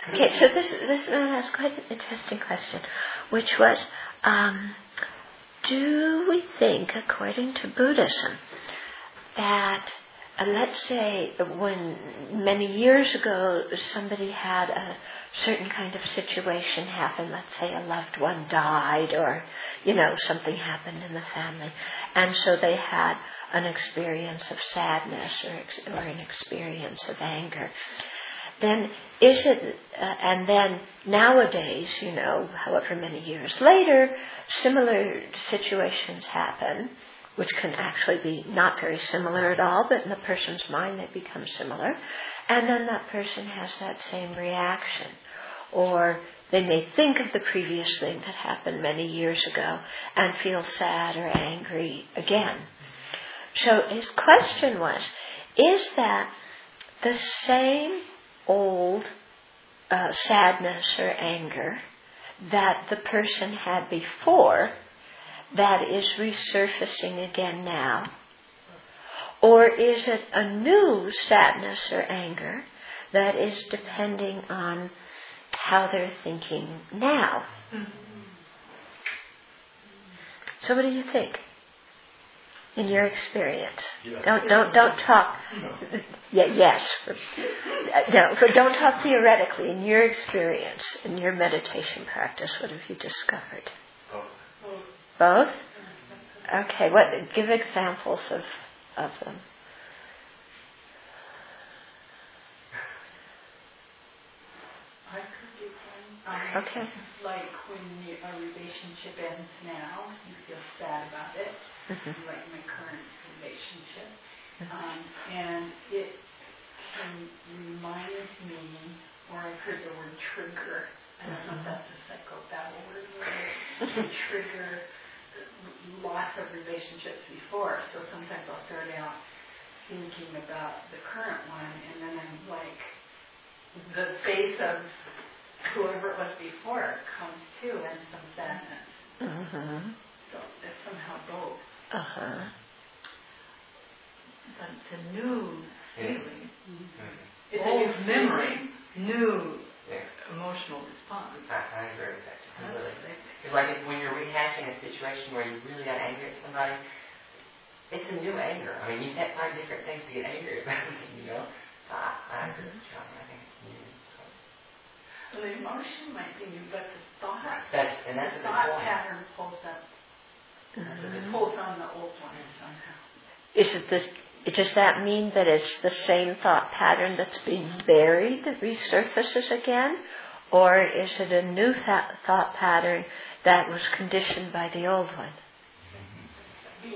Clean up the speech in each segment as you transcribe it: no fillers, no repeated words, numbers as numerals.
Okay, so this is quite an interesting question, which was, do we think, according to Buddhism, that, let's say, when many years ago somebody had a certain kind of situation happen, let's say a loved one died or, something happened in the family, and so they had an experience of sadness or an experience of anger, then is it, and then nowadays, however many years later, similar situations happen, which can actually be not very similar at all, but in the person's mind they become similar, and then that person has that same reaction. Or they may think of the previous thing that happened many years ago and feel sad or angry again. So his question was, is that the same old sadness or anger that the person had before that is resurfacing again now? Or is it a new sadness or anger that is depending on how they're thinking now? So what do you think? In your experience, don't talk. Yes, but don't talk theoretically. In your experience, in your meditation practice, what have you discovered? Both. Okay. Give examples of them. I could give one. Okay. Like when a relationship ends now, you feel sad about it. Like my current relationship. And it can remind me, or I heard the word trigger. I don't know if that's a psychobabble word. It can trigger lots of relationships before. So sometimes I'll start out thinking about the current one, and then I'm like, the face of whoever it was before comes too, and some sadness. So it's somehow both. But it's a new feeling. It's a new memory, new emotional response. I agree with that completely. It's like when you're rehashing a situation where you really got angry at somebody, it's a new anger. I mean, you have to find different things to get angry about, So I agree with John. I think it's new. Well, the emotion might be new, but the thought, that's a good thought point. pattern pulls up. It pulls on the old one somehow. Does that mean that it's the same thought pattern that's being buried that resurfaces again? Or is it a new thought pattern that was conditioned by the old one? B.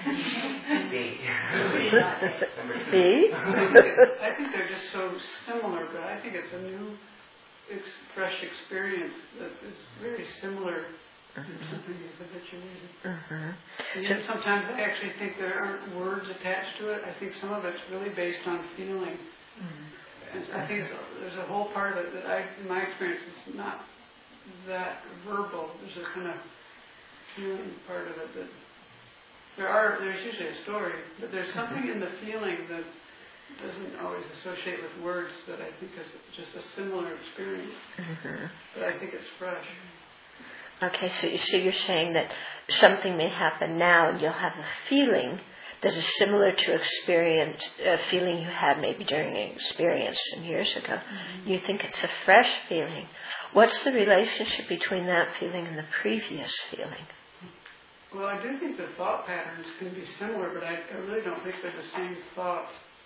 I think they're just so similar, but I think it's a new, fresh experience that is very similar to something you've habituated. And yet sometimes I actually think there aren't words attached to it. I think some of it's really based on feeling. And I think there's a whole part of it that in my experience, is not that verbal. There's a kind of feeling part of it that there's usually a story, but there's something in the feeling that doesn't always associate with words that I think is just a similar experience. But I think it's fresh. Okay, so you're saying that something may happen now and you'll have a feeling that is similar to a feeling you had maybe during an experience some years ago. You think it's a fresh feeling. What's the relationship between that feeling and the previous feeling? Well, I do think the thought patterns can be similar, but I really don't think they're the same thoughts.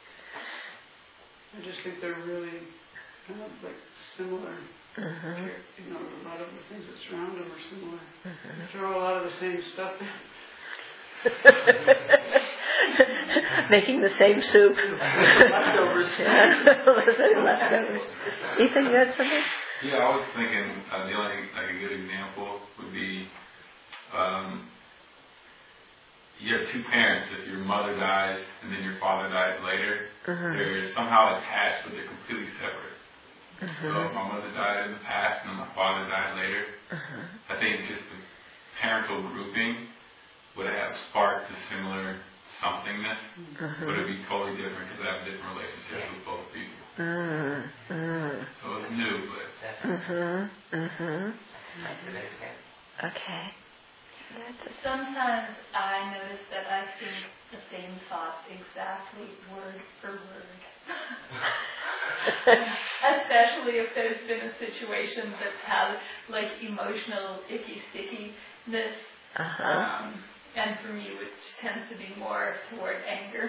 I just think they're really kind of like similar. A lot of the things that surround them are similar. Throw a lot of the same stuff in. Making the same soup. Leftovers. Leftovers. Ethan, you had something? Yeah, I was thinking the only a good example would be you have two parents. If your mother dies and then your father dies later, they're somehow attached, but they're completely separate. So if my mother died in the past and then my father died later, I think just the parental grouping would have sparked a similar somethingness, but it'd be totally different because I have different relationships with both people. So it's new, but Okay. Sometimes I notice that I think the same thoughts exactly word for word. Especially if there's been a situation that's had like emotional icky stickiness. And for me, which tends to be more toward anger.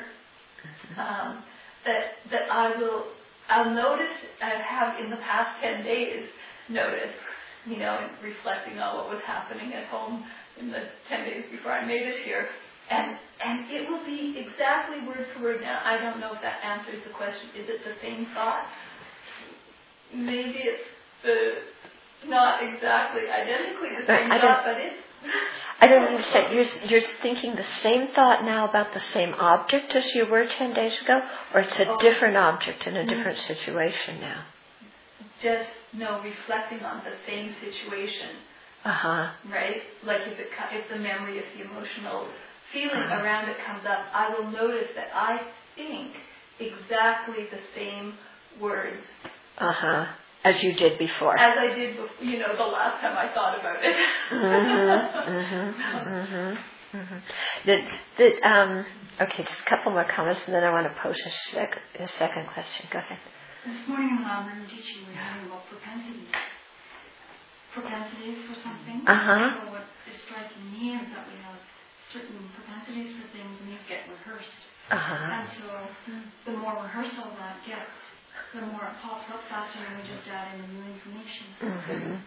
That I'll notice, I have in the past 10 days noticed, reflecting on what was happening at home in the 10 days before I made it here. And it will be exactly word for word. Now, I don't know if that answers the question. Is it the same thought? Maybe it's not exactly identically the same thought, but it's... I don't understand. You're thinking the same thought now about the same object as you were 10 days ago? Or it's a different object in a different situation now? Just, reflecting on the same situation. Right? Like if the memory, if the emotional feeling around it comes up, I will notice that I think exactly the same words. As you did before. As I did before, the last time I thought about it. Okay, just a couple more comments and then I want to pose a second question. Go ahead. This morning in Lamrim teaching we were having about propensities for something. So what is striking me is that we have certain propensities for things and these get rehearsed. And so the more rehearsal that gets, the more it pops up faster and we just add in the new information.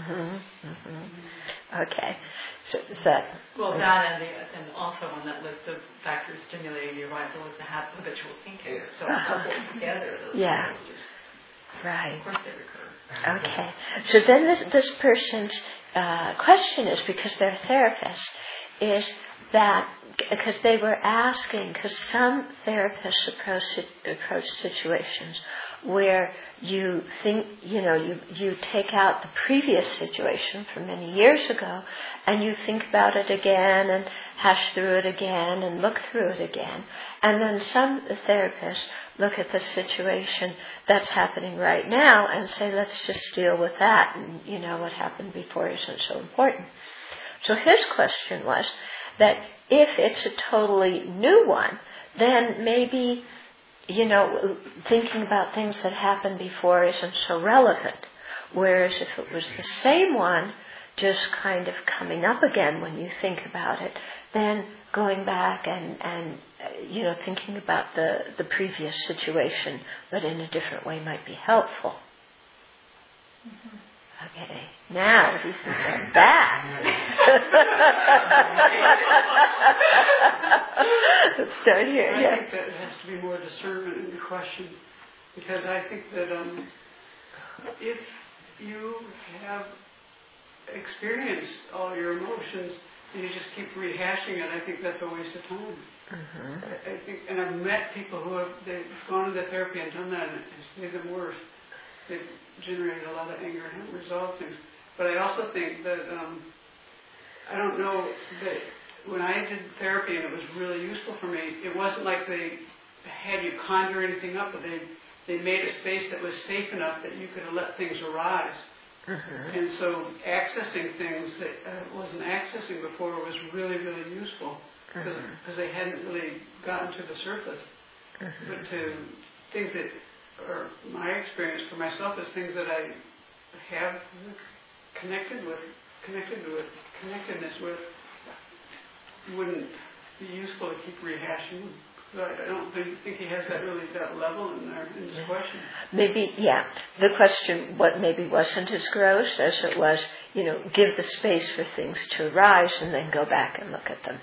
Okay. So is that... Well, that and also on that list of factors stimulating the arisal is the habitual thinking. So together, those just, right. Of course they recur. Okay. So then this person's question is, because they're therapists, is that because they were asking, because some therapists approach situations where you think, you take out the previous situation from many years ago and you think about it again and hash through it again and look through it again. And then some therapists look at the situation that's happening right now and say, let's just deal with that. And, what happened before isn't so important. So his question was that if it's a totally new one, then maybe, thinking about things that happened before isn't so relevant. Whereas if it was the same one, just kind of coming up again when you think about it, then going back and thinking about the previous situation, but in a different way might be helpful. Okay, now you can come back. Let's start here. I think that it has to be more discernment in the question, because I think that if you have experienced all your emotions and you just keep rehashing it, I think that's a waste of time. I think, and I've met people who they've gone to the therapy and done that, and it's made them worse. They've generated a lot of anger and haven't resolved things. But I also think that, I don't know that when I did therapy and it was really useful for me, it wasn't like they had you conjure anything up, but they made a space that was safe enough that you could let things arise. And so accessing things that I wasn't accessing before was really, really useful because they hadn't really gotten to the surface. But to things that are my experience for myself is things that I have connectedness with wouldn't be useful to keep rehashing them. But I don't think he has that level in there in this question. Maybe, the question maybe wasn't as gross as it was, give the space for things to arise and then go back and look at them.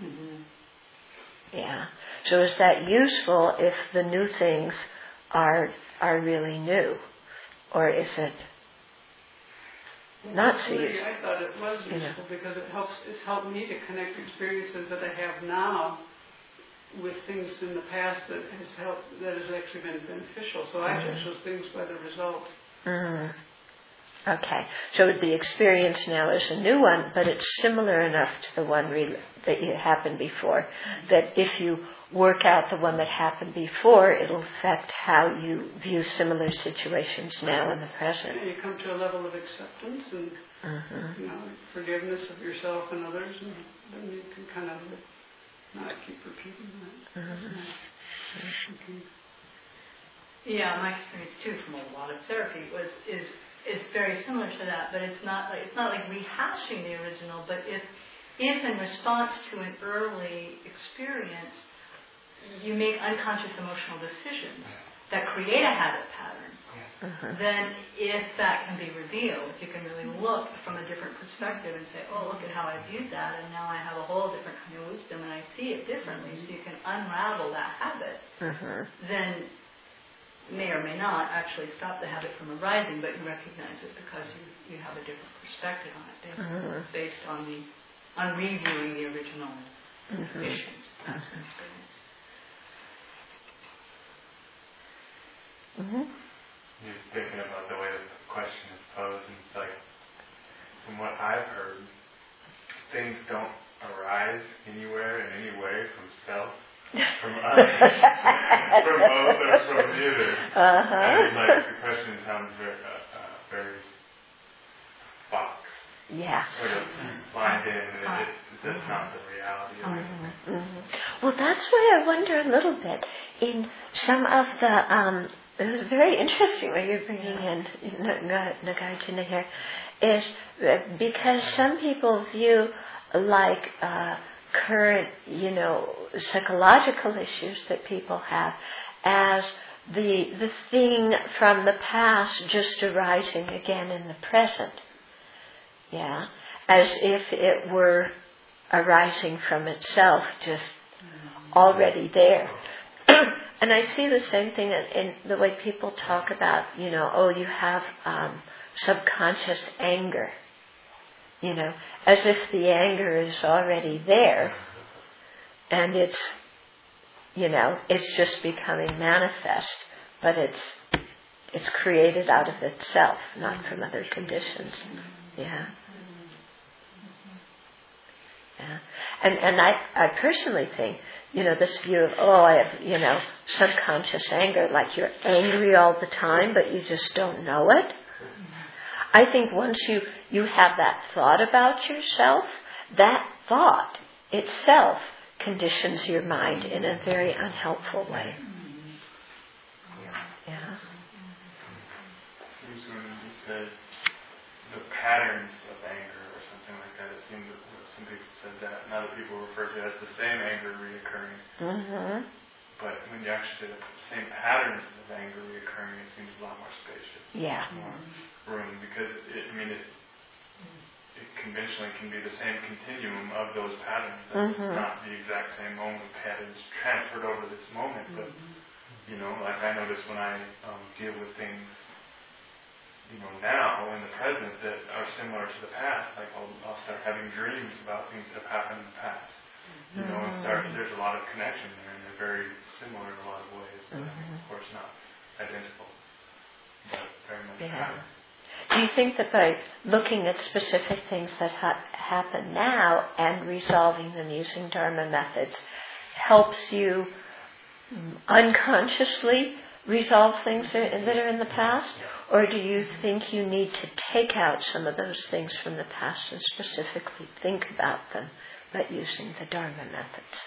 Yeah. So is that useful if the new things are really new, or is it not so useful? I thought it was useful because it's helped me to connect experiences that I have now with things in the past that has actually been beneficial. So I judge those things by the results. Okay. So the experience now is a new one, but it's similar enough to the one that happened before, that if you work out the one that happened before, it'll affect how you view similar situations now in the present. And you come to a level of acceptance and forgiveness of yourself and others, and then you can kind of not keep repeating that. Okay. Yeah, my experience too from a lot of therapy is very similar to that, but it's not like rehashing the original, but if in response to an early experience you make unconscious emotional decisions that create a habit pattern, then if that can be revealed, you can really look from a different perspective and say, oh, look at how I viewed that, and now I have a whole different kind of wisdom and I see it differently, so you can unravel that habit, then may or may not actually stop the habit from arising, but you recognize it because you have a different perspective on it based on reviewing the original issues, past experience. Just thinking about the way that the question is posed, and it's like, from what I've heard, things don't arise anywhere in any way from self. From others, from both or from neither. And like the question sounds very boxed. Yeah. Sort of lined in, and that's not the reality of it. Well, that's why I wonder a little bit in some of the. This is very interesting what you're bringing in, Nagarjuna here, is because some people view like current, psychological issues that people have as the thing from the past just arising again in the present. Yeah. As if it were arising from itself, just already there. And I see the same thing in the way people talk about, you have subconscious anger. As if the anger is already there, and it's just becoming manifest, but it's created out of itself, not from other conditions. Yeah. Yeah. And I personally think, this view of, I have, subconscious anger, like you're angry all the time, but you just don't know it. I think once you have that thought about yourself, that thought itself conditions your mind in a very unhelpful way. Yeah. Seems when you said the patterns of anger or something like that, it seemed that some people said that, and other people refer to it as the same anger reoccurring. But when you actually say the same patterns of anger reoccurring, it seems a lot more spacious. Yeah. More room, because it conventionally can be the same continuum of those patterns. And it's not the exact same moment patterns transferred over this moment, but like I notice when I deal with things, now in the present that are similar to the past, like I'll start having dreams about things that have happened in the past. And there's a lot of connection there, and they're very similar in a lot of ways. Of course, not identical, but very much pattern. Do you think that by looking at specific things that happen now and resolving them using Dharma methods helps you unconsciously resolve things that are in the past? Or do you think you need to take out some of those things from the past and specifically think about them, but using the Dharma methods?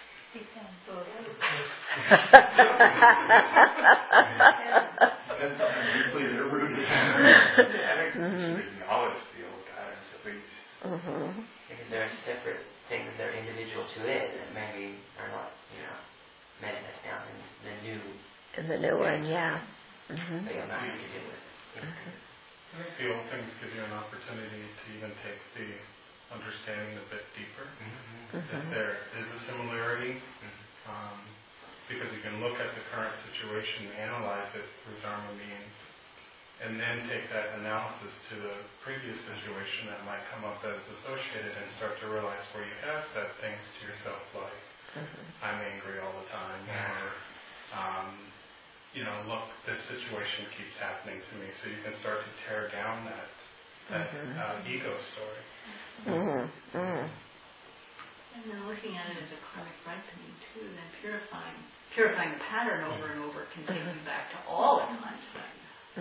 That's deeply rooted. I think we should acknowledge the old patterns at least. Because they're separate things that are individual to it that maybe are not, manifest down in the new. In the new one, yeah. That you'll not need to deal with. I think the old things give you an opportunity to even take the understanding a bit deeper. If there is a similarity, because you can look at the current situation, analyze it through Dharma means, and then take that analysis to the previous situation that might come up as associated and start to realize where you have said things to yourself like, I'm angry all the time, or look, this situation keeps happening to me. So you can start to tear down that that ego story. And then looking at it as a karmic ripening too, then purifying the pattern over and over can take you back to all the times then.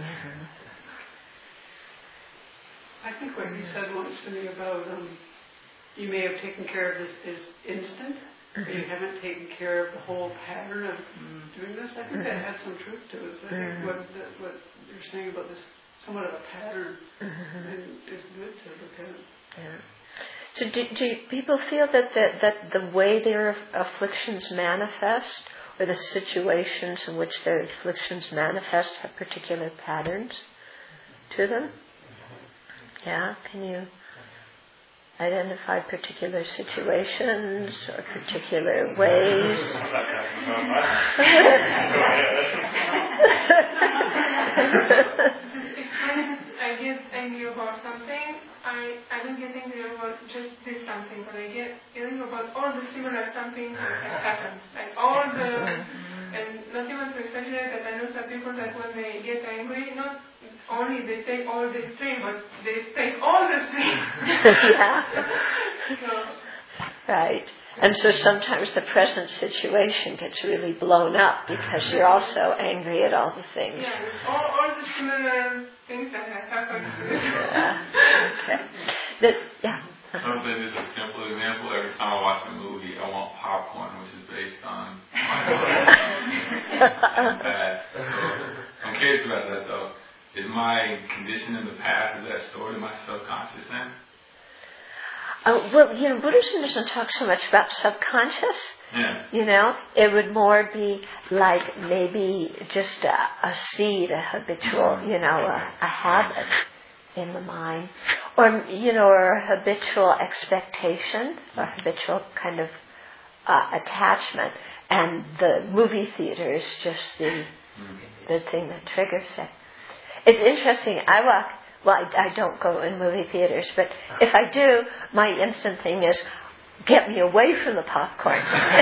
I think what you said once to me about you may have taken care of this is instant, but you haven't taken care of the whole pattern of doing this. I think that had some truth to it. I think what you're saying about this somewhat of a pattern is good to look at. Yeah. So do people feel that the way their afflictions manifest, or the situations in which their afflictions manifest, have particular patterns to them? Yeah? Can you identify particular situations or particular ways? I get angry about something, I don't get angry about just this something, but I get angry about all the similar something that happens. Like all the, and not even to exaggerate that, I know some people that when they get angry, not only they take all the stream, but they take all the stream. Right. And so sometimes the present situation gets really blown up because you're also angry at all the things. Yeah, all the similar things that have happened. Something is a simple example. Every time I watch a movie, I want popcorn, which is based on my bad. So I'm curious about that though. Is my condition in the past, is that stored in my subconscious then? Well, Buddhism doesn't talk so much about subconscious. Yeah. It would more be like maybe just a seed, a habitual, a habit in the mind, or a habitual expectation, or habitual kind of attachment, and the movie theater is just the thing that triggers it. It's interesting. I don't go in movie theaters, but if I do, my instant thing is, get me away from the popcorn.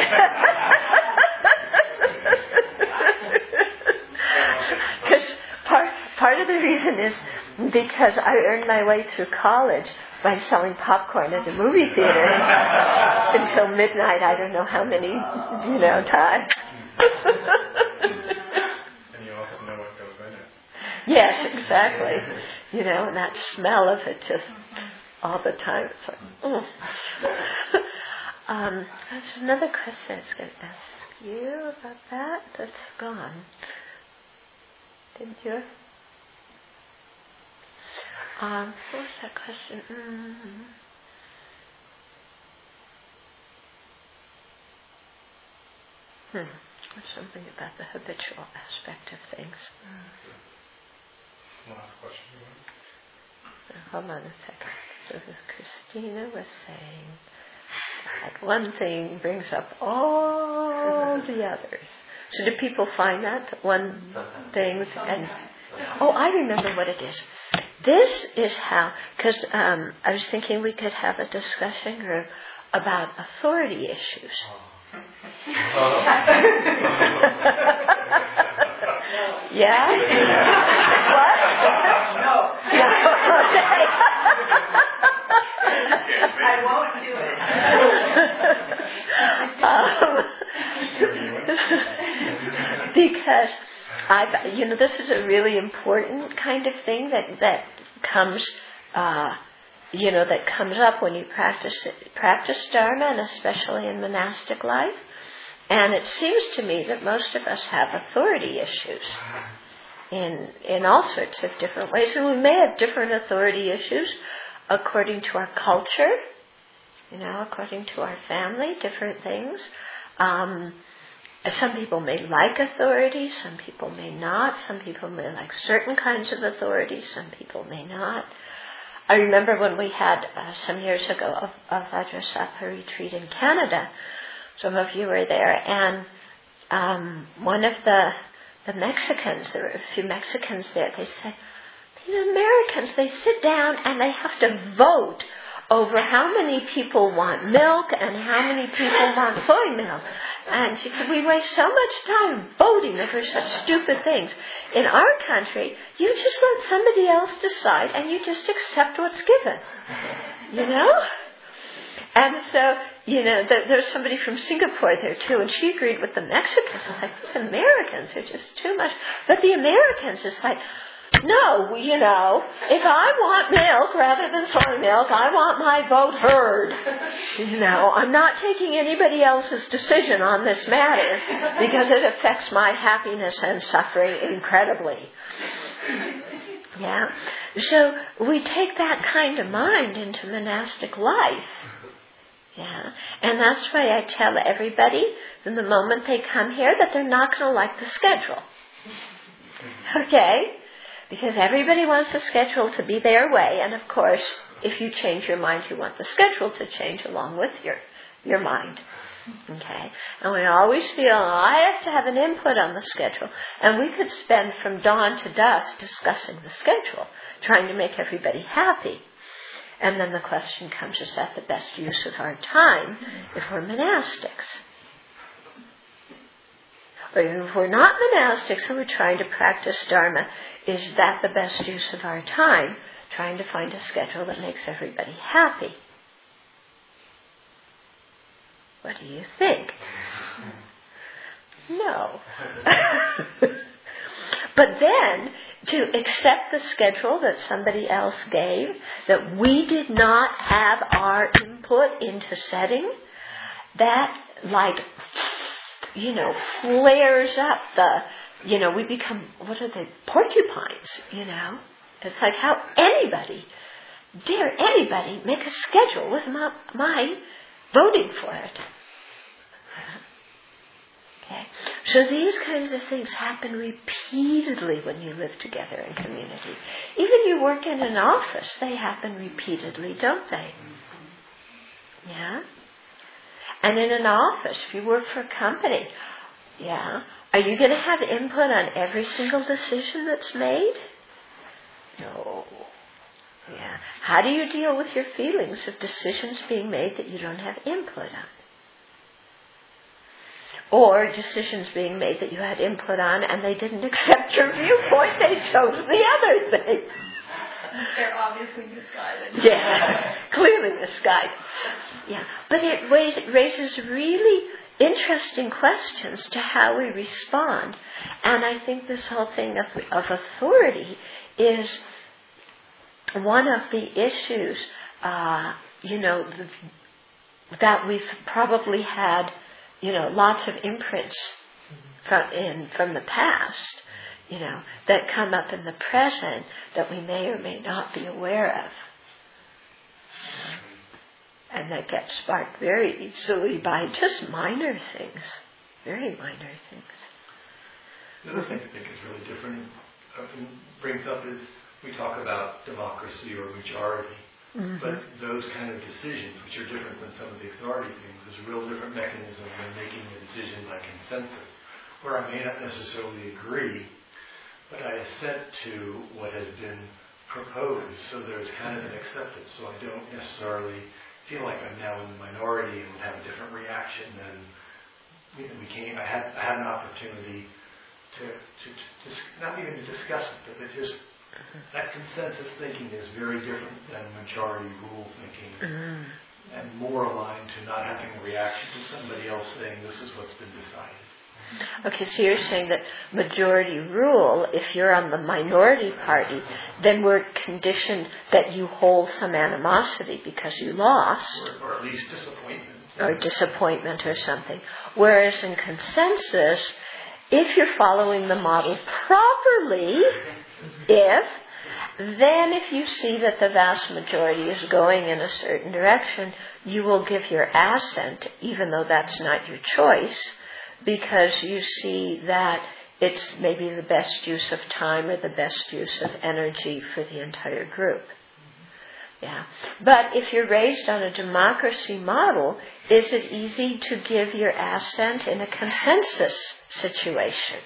Because part of the reason is because I earned my way through college by selling popcorn at the movie theater until midnight. I don't know how many, times. And you also know what goes in it. Yes, exactly. And that smell of it just all the time. It's like, There's another question I was going to ask you about that. That's gone. Didn't you? What was that question? Something about the habitual aspect of things. Last question was? Hold on a second. So this Christina was saying that one thing brings up all the others. So do people find that one things and I remember what it is. This is how, because I was thinking we could have a discussion group about authority issues. Yeah? What? No. Okay. I won't do it. Because this is a really important kind of thing that comes, that comes up when you practice Dharma, and especially in monastic life. And it seems to me that most of us have authority issues in all sorts of different ways. And we may have different authority issues according to our culture, according to our family, different things. Some people may like authority, some people may not. Some people may like certain kinds of authority, some people may not. I remember when we had, some years ago, a Vajrasattva retreat in Canada. Some of you were there, and one of the Mexicans, there were a few Mexicans there, they said, these Americans, they sit down and they have to vote over how many people want milk and how many people want soy milk. And she said, we waste so much time voting over such stupid things. In our country, you just let somebody else decide and you just accept what's given. You know? And so, there's somebody from Singapore there too, and she agreed with the Mexicans. It's like, these Americans are just too much. But the Americans, it's like, no, if I want milk rather than soy milk, I want my vote heard. I'm not taking anybody else's decision on this matter because it affects my happiness and suffering incredibly. Yeah. So we take that kind of mind into monastic life. Yeah. And that's why I tell everybody from the moment they come here that they're not going to like the schedule. Okay? Because everybody wants the schedule to be their way, and of course, if you change your mind, you want the schedule to change along with your mind. Okay? And we always feel, I have to have an input on the schedule. And we could spend from dawn to dusk discussing the schedule, trying to make everybody happy. And then the question comes, is that the best use of our time if we're monastics? Or if we're not monastics and we're trying to practice Dharma, is that the best use of our time, trying to find a schedule that makes everybody happy? What do you think? No. But then, to accept the schedule that somebody else gave, that we did not have our input into setting, that flares up we become, what are they, porcupines, It's like how dare anybody make a schedule with my voting for it. Okay. So these kinds of things happen repeatedly when you live together in community. Even you work in an office, they happen repeatedly, don't they? Yeah? And in an office, if you work for a company, are you going to have input on every single decision that's made? No. Yeah. How do you deal with your feelings of decisions being made that you don't have input on? Or decisions being made that you had input on and they didn't accept your viewpoint, they chose the other thing. They're obviously misguided. Yeah, clearly misguided. Yeah, but it raises really interesting questions to how we respond. And I think this whole thing of authority is one of the issues, that we've probably had, lots of imprints from the past, that come up in the present that we may or may not be aware of. And that get sparked very easily by just minor things, very minor things. The other thing I think is really different, often brings up is we talk about democracy or majority, but those kind of decisions, which are different than some of the authority things, is a real different mechanism than making a decision by consensus, where I may not necessarily agree, but I assent to what has been proposed, so there's kind of an acceptance, so I don't necessarily feel like I'm now in the minority and would have a different reaction than I had an opportunity to not even to discuss it, but just that consensus thinking is very different than majority rule thinking, and more aligned to not having a reaction to somebody else saying this is what's been decided. Okay, so you're saying that majority rule, if you're on the minority party, then we're conditioned that you hold some animosity because you lost. Or at least disappointment. Or disappointment or something. Whereas in consensus, if you're following the model properly, then if you see that the vast majority is going in a certain direction, you will give your assent, even though that's not your choice, because you see that it's maybe the best use of time or the best use of energy for the entire group. Yeah. But if you're raised on a democracy model, is it easy to give your assent in a consensus situation?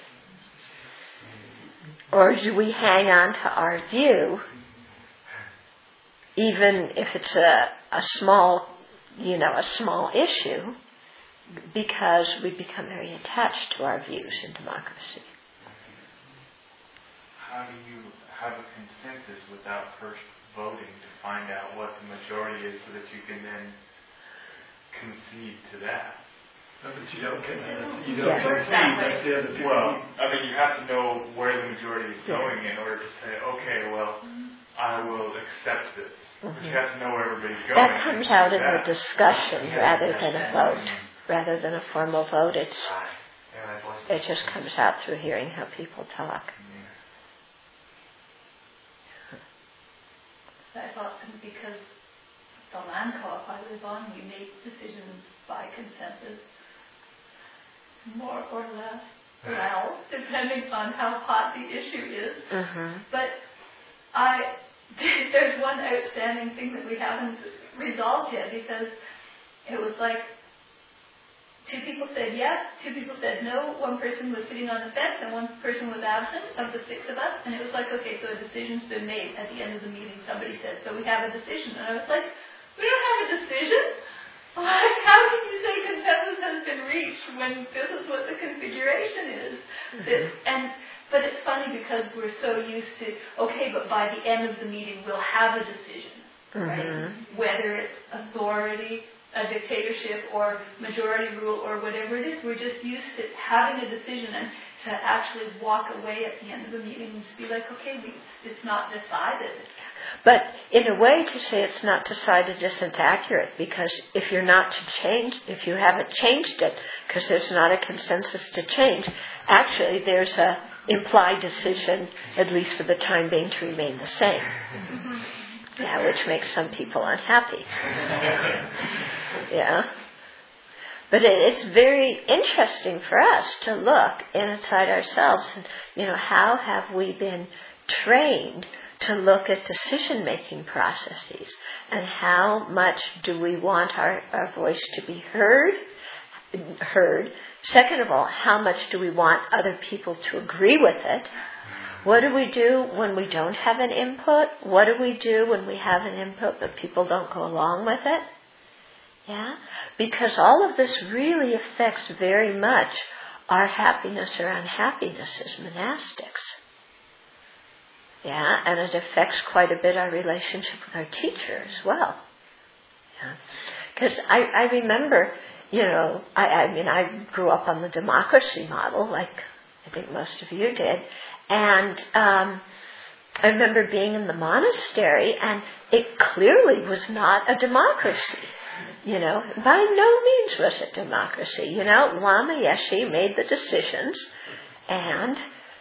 Or do we hang on to our view even if it's a small, a small issue, because we become very attached to our views in democracy. How do you have a consensus without first voting to find out what the majority is so that you can then concede to that? No, but you don't concede like the other people. Well, you have to know where the majority is going in order to say, okay, well, I will accept this. But you have to know where everybody's going. That comes out in the discussion rather than a vote. Rather than a formal vote, it just comes out through hearing how people talk. I thought because the land co-op I live on, we make decisions by consensus, more or less well, depending on how hot the issue is. But there's one outstanding thing that we haven't resolved yet, because it was like 2 people said yes, 2 people said no, 1 person was sitting on the fence and 1 person was absent of the 6 of us, and it was like, okay, so a decision's been made. At the end of the meeting, somebody said, so we have a decision. And I was like, we don't have a decision? Like, how can you say consensus has been reached when this is what the configuration is? But it's funny because we're so used to, okay, but by the end of the meeting we'll have a decision, right? Whether it's authority, a dictatorship, or majority rule, or whatever it is, we're just used to having a decision and to actually walk away at the end of the meeting and just be like, okay, it's not decided. But in a way, to say it's not decided isn't accurate, because if you haven't changed it, because there's not a consensus to change, actually there's a implied decision, at least for the time being, to remain the same. Yeah, which makes some people unhappy. Yeah. But it's very interesting for us to look inside ourselves and, how have we been trained to look at decision-making processes, and how much do we want our voice to be heard? Second of all, how much do we want other people to agree with it? What do we do when we don't have an input? What do we do when we have an input but people don't go along with it? Yeah? Because all of this really affects very much our happiness or unhappiness as monastics. Yeah? And it affects quite a bit our relationship with our teacher as well. Yeah? Because I remember, I grew up on the democracy model, like I think most of you did. And I remember being in the monastery, and it clearly was not a democracy. By no means was it democracy. Lama Yeshe made the decisions, and,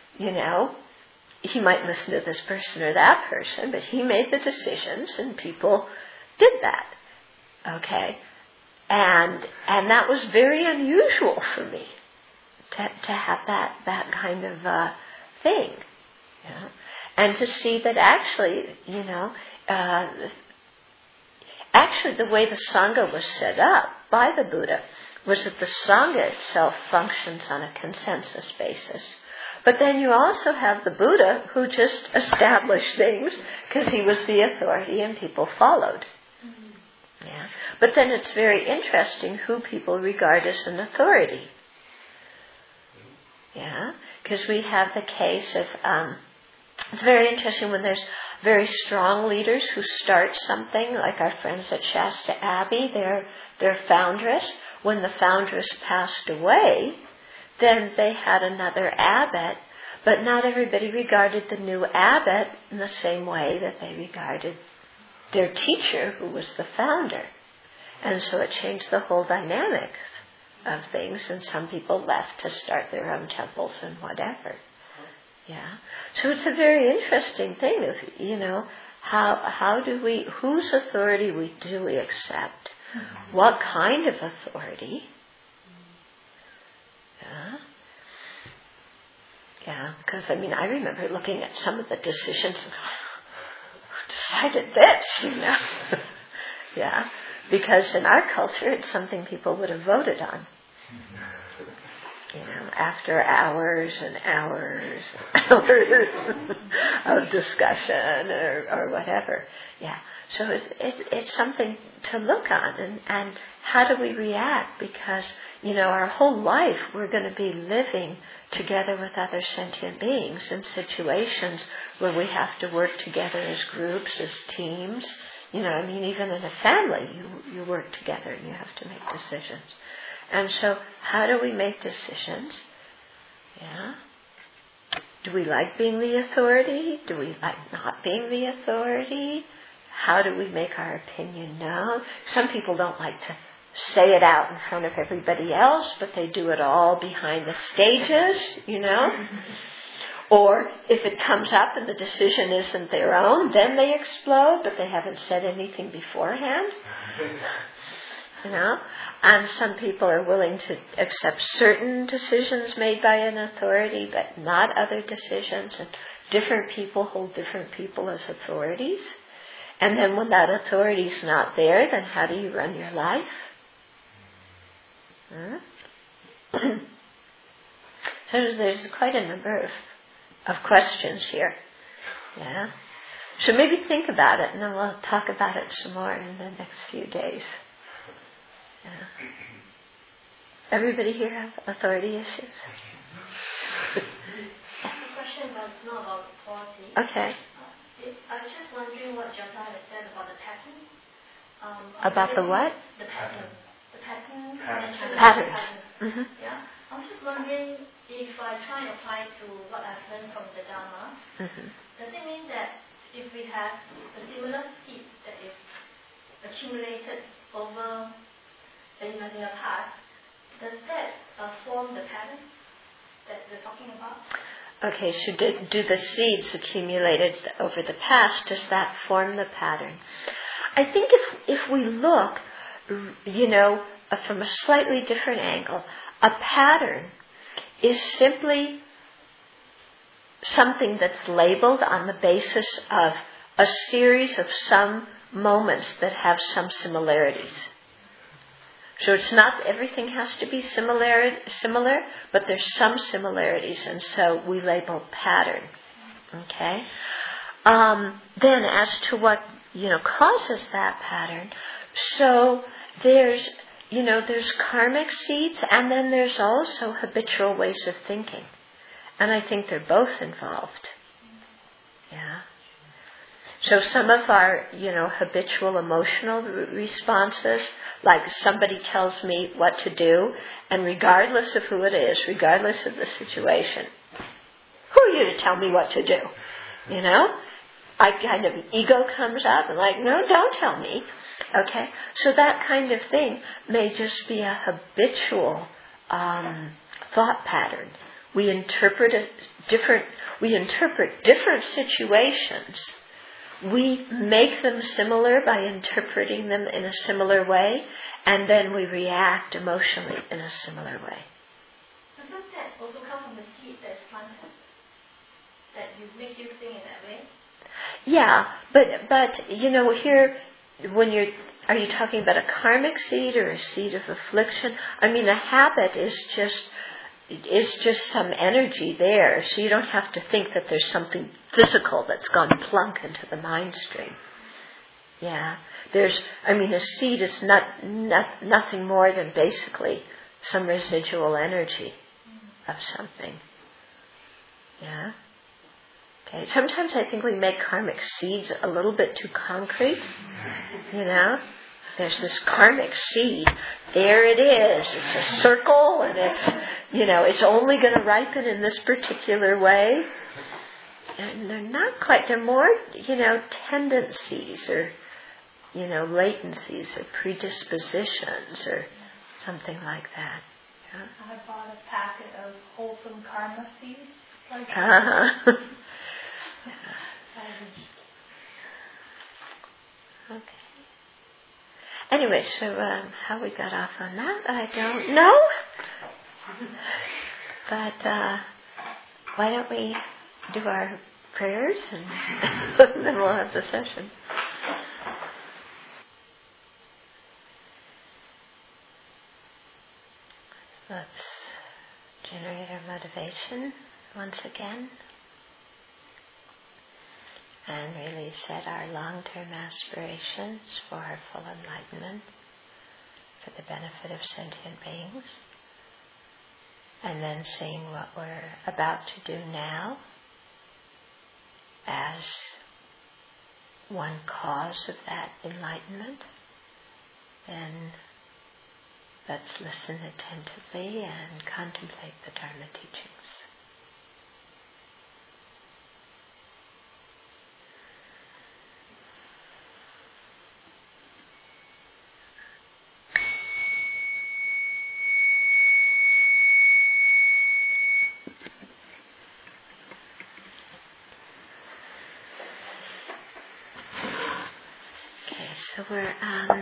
he might listen to this person or that person, but he made the decisions, and people did that. Okay? And that was very unusual for me, to have that kind of thing, and to see that actually, the way the Sangha was set up by the Buddha was that the Sangha itself functions on a consensus basis. But then you also have the Buddha who just established things because he was the authority and people followed. Yeah. But then it's very interesting who people regard as an authority. Yeah, because we have the case of, it's very interesting when there's very strong leaders who start something, like our friends at Shasta Abbey, their foundress. When the foundress passed away, then they had another abbot, but not everybody regarded the new abbot in the same way that they regarded their teacher, who was the founder. And so it changed the whole dynamics of things, and some people left to start their own temples and whatever. Yeah. So it's a very interesting thing of, how do we, whose authority do we accept? What kind of authority? Yeah. Yeah, because I remember looking at some of the decisions and who decided this, Yeah. Because in our culture, it's something people would have voted on. after hours and hours and hours of discussion or whatever. Yeah. So it's something to look on, and how do we react? Because, our whole life we're going to be living together with other sentient beings in situations where we have to work together as groups, as teams. Even in a family, you work together and you have to make decisions. And so, how do we make decisions? Yeah. Do we like being the authority? Do we like not being the authority? How do we make our opinion known? Some people don't like to say it out in front of everybody else, but they do it all behind the stages, Or if it comes up and the decision isn't their own, then they explode, but they haven't said anything beforehand. And some people are willing to accept certain decisions made by an authority, but not other decisions. And different people hold different people as authorities. And then when that authority's not there, then how do you run your life? So there's quite a number of questions here. Yeah. So maybe think about it, and then we'll talk about it some more in the next few days. Yeah. Everybody here have authority issues? I have a question not about authority. Okay. I was just wondering what Janta has said about the pattern. About the what? The pattern. The pattern. Patterns. Mm-hmm. Yeah. I was just wondering if I try and apply to what I've learned from the Dharma, does it mean that if we have a similar seed that is accumulated over in the past, does that form the pattern that we're talking about? Okay, so do the seeds accumulated over the past, does that form the pattern? I think if we look, from a slightly different angle, a pattern is simply something that's labeled on the basis of a series of some moments that have some similarities. So it's not everything has to be similar, but there's some similarities, and so we label pattern. Okay? Then as to what, causes that pattern, so there's karmic seeds, and then there's also habitual ways of thinking. And I think they're both involved. Yeah. So some of our, habitual emotional responses, like somebody tells me what to do, and regardless of who it is, regardless of the situation, who are you to tell me what to do? Ego comes up and no, don't tell me. Okay, so that kind of thing may just be a habitual thought pattern. We interpret different situations. We make them similar by interpreting them in a similar way, and then we react emotionally in a similar way. Doesn't that also come from the seed that's planted? That you make you think in that way? Yeah, but here, are you talking about a karmic seed or a seed of affliction? I mean, a habit is just some energy there, so you don't have to think that there's something physical that's gone plunk into the mind stream. Yeah, a seed is nothing more than basically some residual energy of something. Yeah. Okay. Sometimes I think we make karmic seeds a little bit too concrete. There's this karmic seed. There it is. It's a circle, and it's only going to ripen in this particular way. And they're not quite. They're more, tendencies or, latencies or predispositions or something like that. Yeah? I bought a packet of wholesome karma seeds. Okay. Anyway, so how we got off on that, I don't know. But why don't we do our prayers and then we'll have the session. Let's generate our motivation once again. And really set our long-term aspirations for our full enlightenment, for the benefit of sentient beings. And then seeing what we're about to do now as one cause of that enlightenment. Then let's listen attentively and contemplate the Dharma teachings. So we're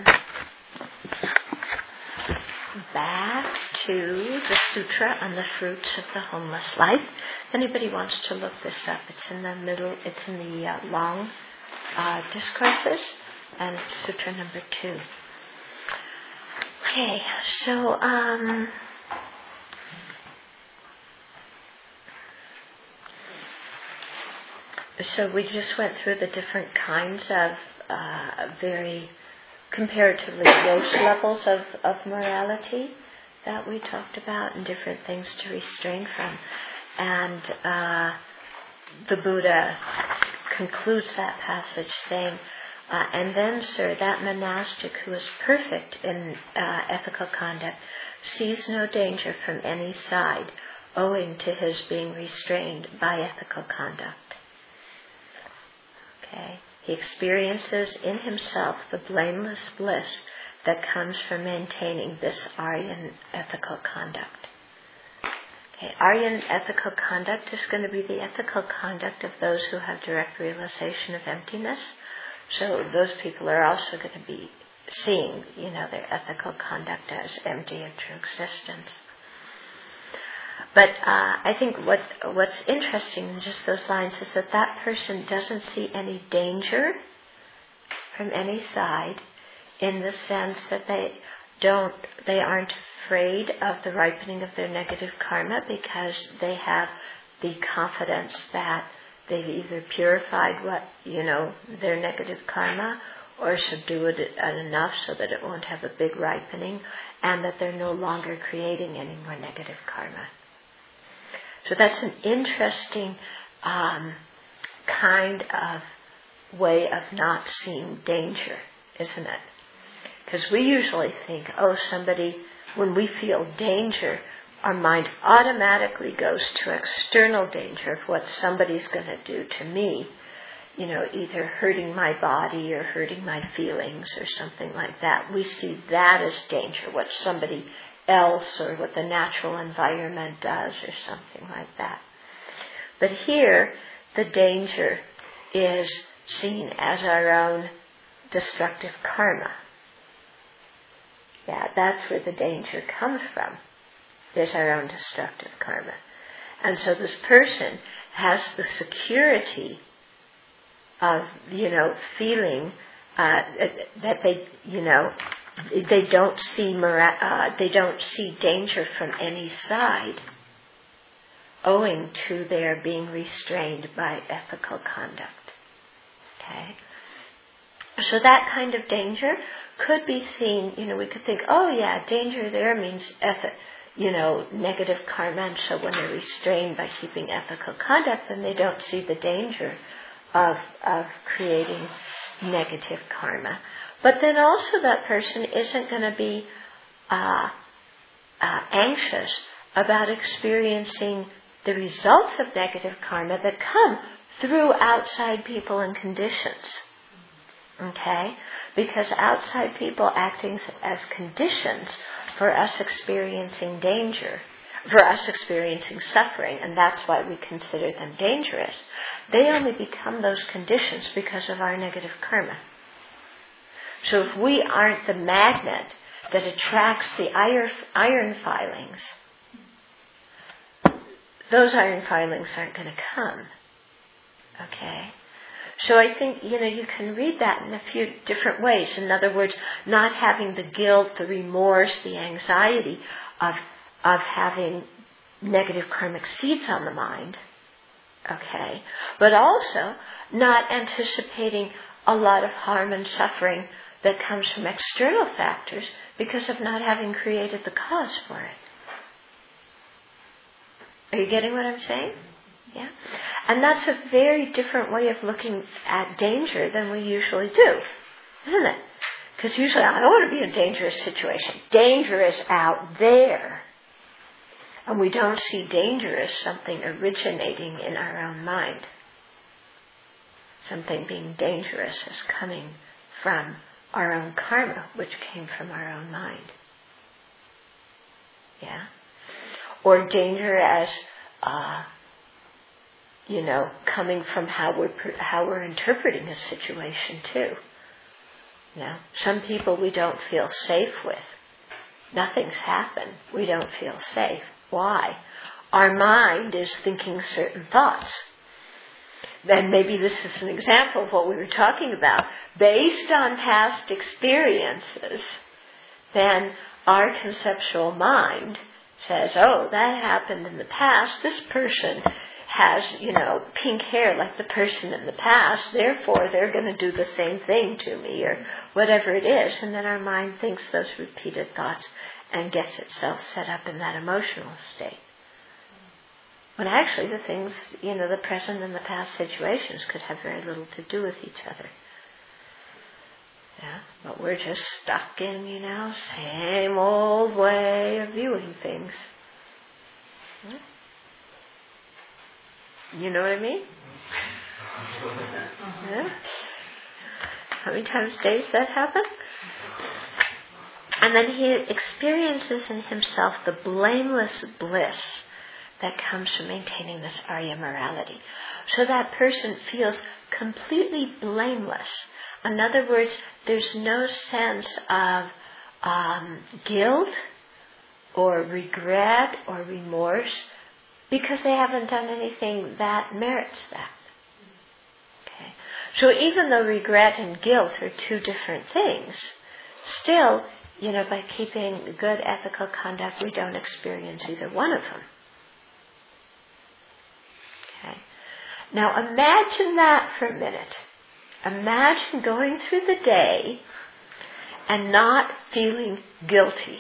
back to the Sutra on the Fruits of the Homeless Life. If anybody wants to look this up, it's in the middle, it's in the long discourses, and it's Sutra number 2. Okay, so we just went through the different kinds of very comparatively gross levels of morality that we talked about, and different things to restrain from. And the Buddha concludes that passage saying, and then, sir, that monastic who is perfect in ethical conduct sees no danger from any side owing to his being restrained by ethical conduct. Okay. He experiences in himself the blameless bliss that comes from maintaining this Aryan ethical conduct. Okay, Aryan ethical conduct is going to be the ethical conduct of those who have direct realization of emptiness. So those people are also going to be seeing, their ethical conduct as empty of true existence. But I think what's interesting in just those lines is that person doesn't see any danger from any side, in the sense that they aren't afraid of the ripening of their negative karma, because they have the confidence that they've either purified their negative karma, or subdued it enough so that it won't have a big ripening, and that they're no longer creating any more negative karma. So that's an interesting kind of way of not seeing danger, isn't it? Because we usually think, when we feel danger, our mind automatically goes to external danger of what somebody's going to do to me, either hurting my body or hurting my feelings or something like that. We see that as danger, what somebody else or what the natural environment does or something like that. But here, the danger is seen as our own destructive karma. Yeah, that's where the danger comes from, is our own destructive karma. And so this person has the security of, feeling that they don't see danger from any side, owing to their being restrained by ethical conduct. Okay? So that kind of danger could be seen, we could think, danger there means negative karma, and so when they're restrained by keeping ethical conduct, then they don't see the danger of creating negative karma. But then also that person isn't going to be anxious about experiencing the results of negative karma that come through outside people and conditions. Okay? Because outside people acting as conditions for us experiencing danger, for us experiencing suffering, and that's why we consider them dangerous, they only become those conditions because of our negative karma. So if we aren't the magnet that attracts the iron filings, those iron filings aren't going to come. Okay? So I think, you can read that in a few different ways. In other words, not having the guilt, the remorse, the anxiety of having negative karmic seeds on the mind, okay, but also not anticipating a lot of harm and suffering that comes from external factors because of not having created the cause for it. Are you getting what I'm saying? Yeah? And that's a very different way of looking at danger than we usually do, isn't it? Because usually I don't want to be in a dangerous situation. Danger is out there. And we don't see danger as something originating in our own mind. Something being dangerous as coming from our own karma, which came from our own mind. Yeah? Or danger as, coming from how we're interpreting a situation too. Some people we don't feel safe with. Nothing's happened. We don't feel safe. Why? Our mind is thinking certain thoughts. And maybe this is an example of what we were talking about. Based on past experiences, then our conceptual mind says, oh, that happened in the past. This person has, pink hair like the person in the past. Therefore, they're going to do the same thing to me or whatever it is. And then our mind thinks those repeated thoughts and gets itself set up in that emotional state. When actually the things, the present and the past situations could have very little to do with each other. Yeah, but we're just stuck in, same old way of viewing things. You know what I mean? Yeah? How many times a day does that happen? And then he experiences in himself the blameless bliss that comes from maintaining this Arya morality. So that person feels completely blameless. In other words, there's no sense of guilt or regret or remorse because they haven't done anything that merits that. Okay. So even though regret and guilt are two different things, still, by keeping good ethical conduct, we don't experience either one of them. Okay. Now imagine that for a minute. Imagine going through the day and not feeling guilty.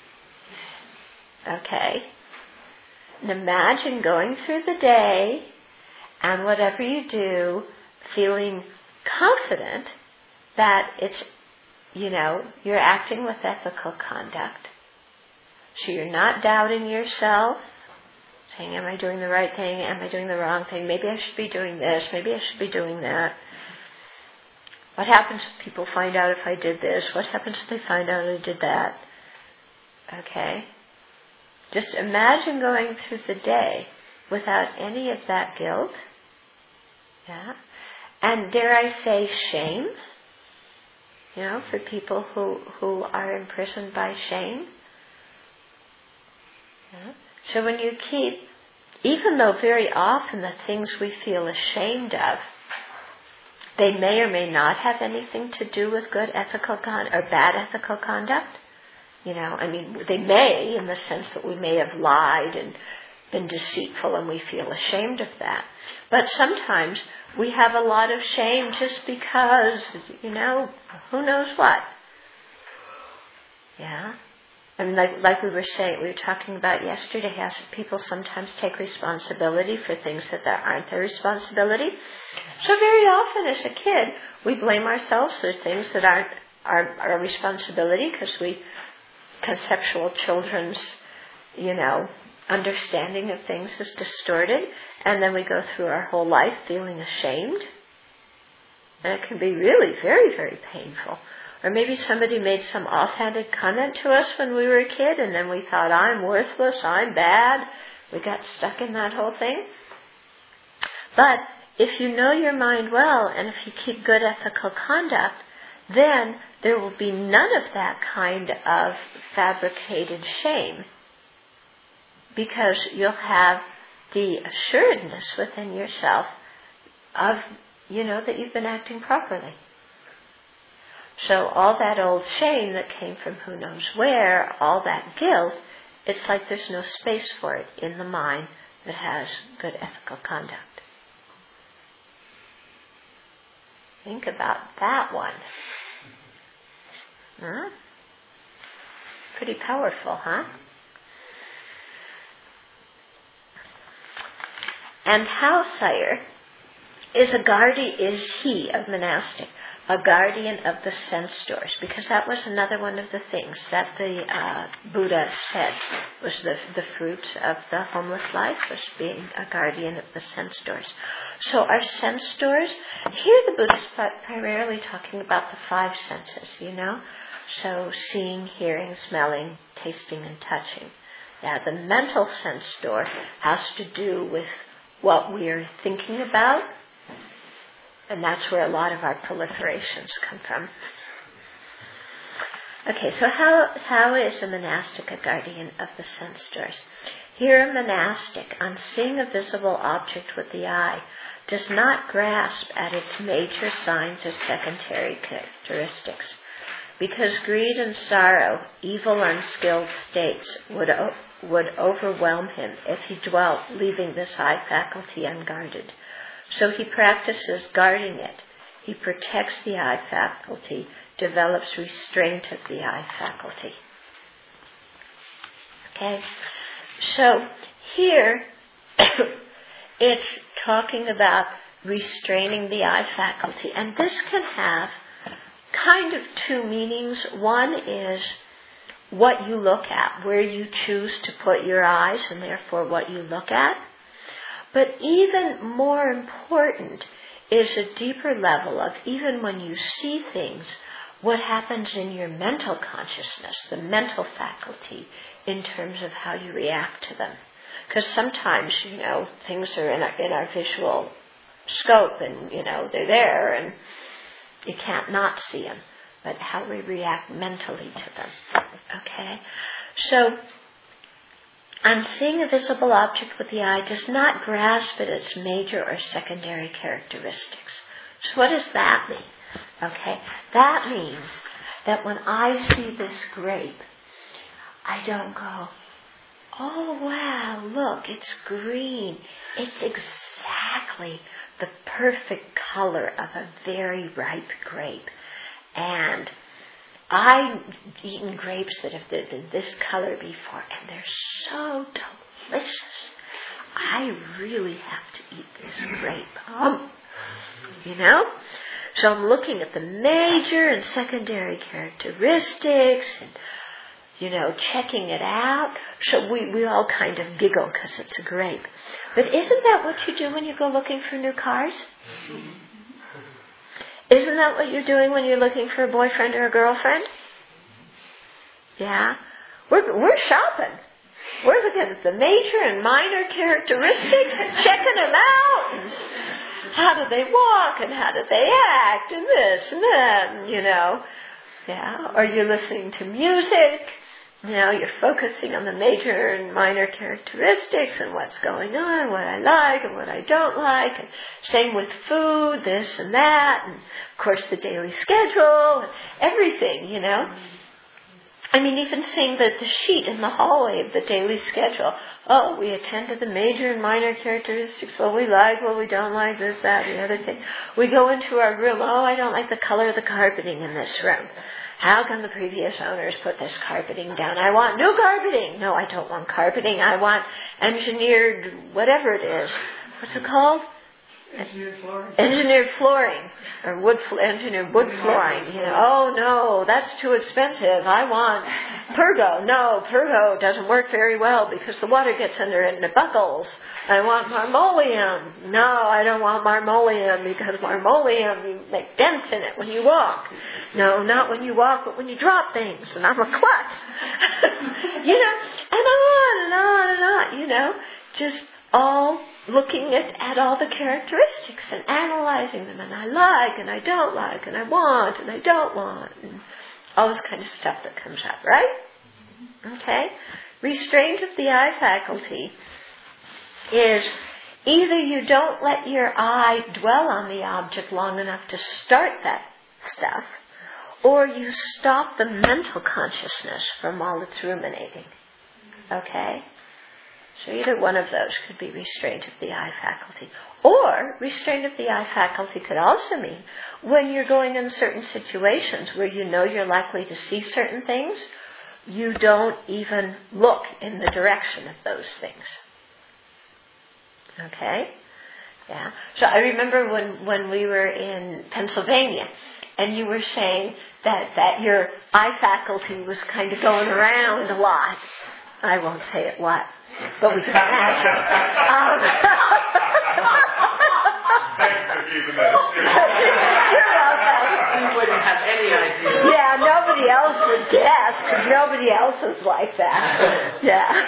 Okay? And imagine going through the day and whatever you do, feeling confident that it's, you're acting with ethical conduct. So you're not doubting yourself, saying, am I doing the right thing? Am I doing the wrong thing? Maybe I should be doing this. Maybe I should be doing that. What happens if people find out if I did this? What happens if they find out I did that? Okay? Just imagine going through the day without any of that guilt. Yeah? And dare I say shame? For people who are imprisoned by shame. Yeah? So when you keep, even though very often the things we feel ashamed of, they may or may not have anything to do with good ethical or bad ethical conduct. They may, in the sense that we may have lied and been deceitful and we feel ashamed of that. But sometimes we have a lot of shame just because, who knows what. Yeah? Like we were saying, we were talking about yesterday, how people sometimes take responsibility for things that aren't their responsibility. So very often as a kid, we blame ourselves for things that aren't our responsibility because conceptual children's, understanding of things is distorted. And then we go through our whole life feeling ashamed. And it can be really very, very painful. Or maybe somebody made some offhanded comment to us when we were a kid, and then we thought, I'm worthless, I'm bad. We got stuck in that whole thing. But if you know your mind well, and if you keep good ethical conduct, then there will be none of that kind of fabricated shame. Because you'll have the assuredness within yourself of, that you've been acting properly. So all that old shame that came from who knows where, all that guilt, it's like there's no space for it in the mind that has good ethical conduct. Think about that one. Pretty powerful, huh? And Halsire is he of monastic, a guardian of the sense doors, because that was another one of the things that the Buddha said was the fruit of the homeless life, was being a guardian of the sense doors. So our sense doors, here the Buddha is primarily talking about the 5 senses, so seeing, hearing, smelling, tasting, and touching. Now the mental sense door has to do with what we're thinking about, and that's where a lot of our proliferations come from. Okay, so how is a monastic a guardian of the sense doors? Here a monastic, on seeing a visible object with the eye, does not grasp at its major signs or secondary characteristics, because greed and sorrow, evil unskilled states, would overwhelm him if he dwelt leaving this eye faculty unguarded. So he practices guarding it. He protects the eye faculty, develops restraint of the eye faculty. Okay? So here it's talking about restraining the eye faculty. And this can have kind of 2 meanings. One is what you look at, where you choose to put your eyes, and therefore what you look at. But even more important is a deeper level of, even when you see things, what happens in your mental consciousness, the mental faculty, in terms of how you react to them. Because sometimes, things are in our visual scope, and, they're there, and you can't not see them. But how we react mentally to them. Okay? So, on seeing a visible object with the eye does not grasp at its major or secondary characteristics. So what does that mean? Okay, that means that when I see this grape, I don't go, oh wow, look, it's green. It's exactly the perfect color of a very ripe grape. And I've eaten grapes that have been this color before, and they're so delicious. I really have to eat this grape. So I'm looking at the major and secondary characteristics, and, checking it out. So we all kind of giggle because it's a grape. But isn't that what you do when you go looking for new cars? Isn't that what you're doing when you're looking for a boyfriend or a girlfriend? Yeah? We're shopping. We're looking at the major and minor characteristics and checking them out. And how do they walk and how do they act and this and that, Yeah? Or you're listening to music. You're focusing on the major and minor characteristics and what's going on, what I like and what I don't like. And same with food, this and that. And, of course, the daily schedule and everything, even seeing the sheet in the hallway of the daily schedule. Oh, we attend to the major and minor characteristics. What we like, what we don't like, this, that, the other thing. We go into our room. Oh, I don't like the color of the carpeting in this room. How come the previous owners put this carpeting down? I want new carpeting. No, I don't want carpeting. I want engineered whatever it is. What's it called? Engineered flooring. Or engineered wood flooring. Oh no, that's too expensive. I want Pergo. No, Pergo doesn't work very well because the water gets under it and it buckles. I want marmoleum. No, I don't want marmoleum because marmoleum, you make dents in it when you walk. No, not when you walk, but when you drop things. And I'm a klutz. And on and on and on, just all looking at all the characteristics and analyzing them. And I like and I don't like and I want and I don't want. And all this kind of stuff that comes up, right? Okay? Restraint of the eye faculty is either you don't let your eye dwell on the object long enough to start that stuff, or you stop the mental consciousness from all its ruminating. Okay? So either one of those could be restraint of the eye faculty. Or restraint of the eye faculty could also mean when you're going in certain situations where you know you're likely to see certain things, you don't even look in the direction of those things. Okay? Yeah. So I remember when we were in Pennsylvania, and you were saying that your eye faculty was kind of going around a lot. I won't say it what, but we can imagine. Thanks for keeping that serious. You're welcome. You wouldn't have any idea. Yeah, nobody else would guess, because nobody else is like that. Yeah.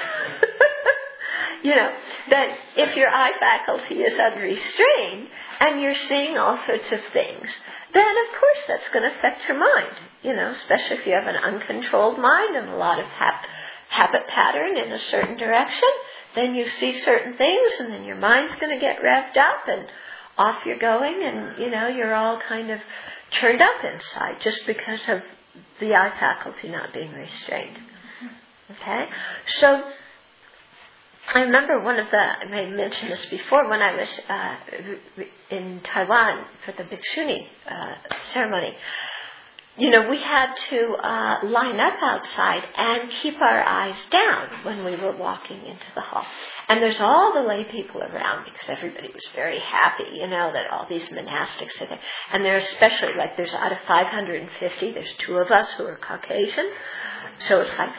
That if your eye faculty is unrestrained and you're seeing all sorts of things, then of course that's going to affect your mind. Especially if you have an uncontrolled mind and a lot of habit pattern in a certain direction, then you see certain things and then your mind's going to get revved up and off you're going and, you're all kind of turned up inside just because of the eye faculty not being restrained. Okay? So, I remember I may have mentioned this before, when I was in Taiwan for the Bhikshuni ceremony. We had to line up outside and keep our eyes down when we were walking into the hall. And there's all the lay people around because everybody was very happy, that all these monastics are there. And they're especially, there's out of 550, there's 2 of us who are Caucasian. So it's like,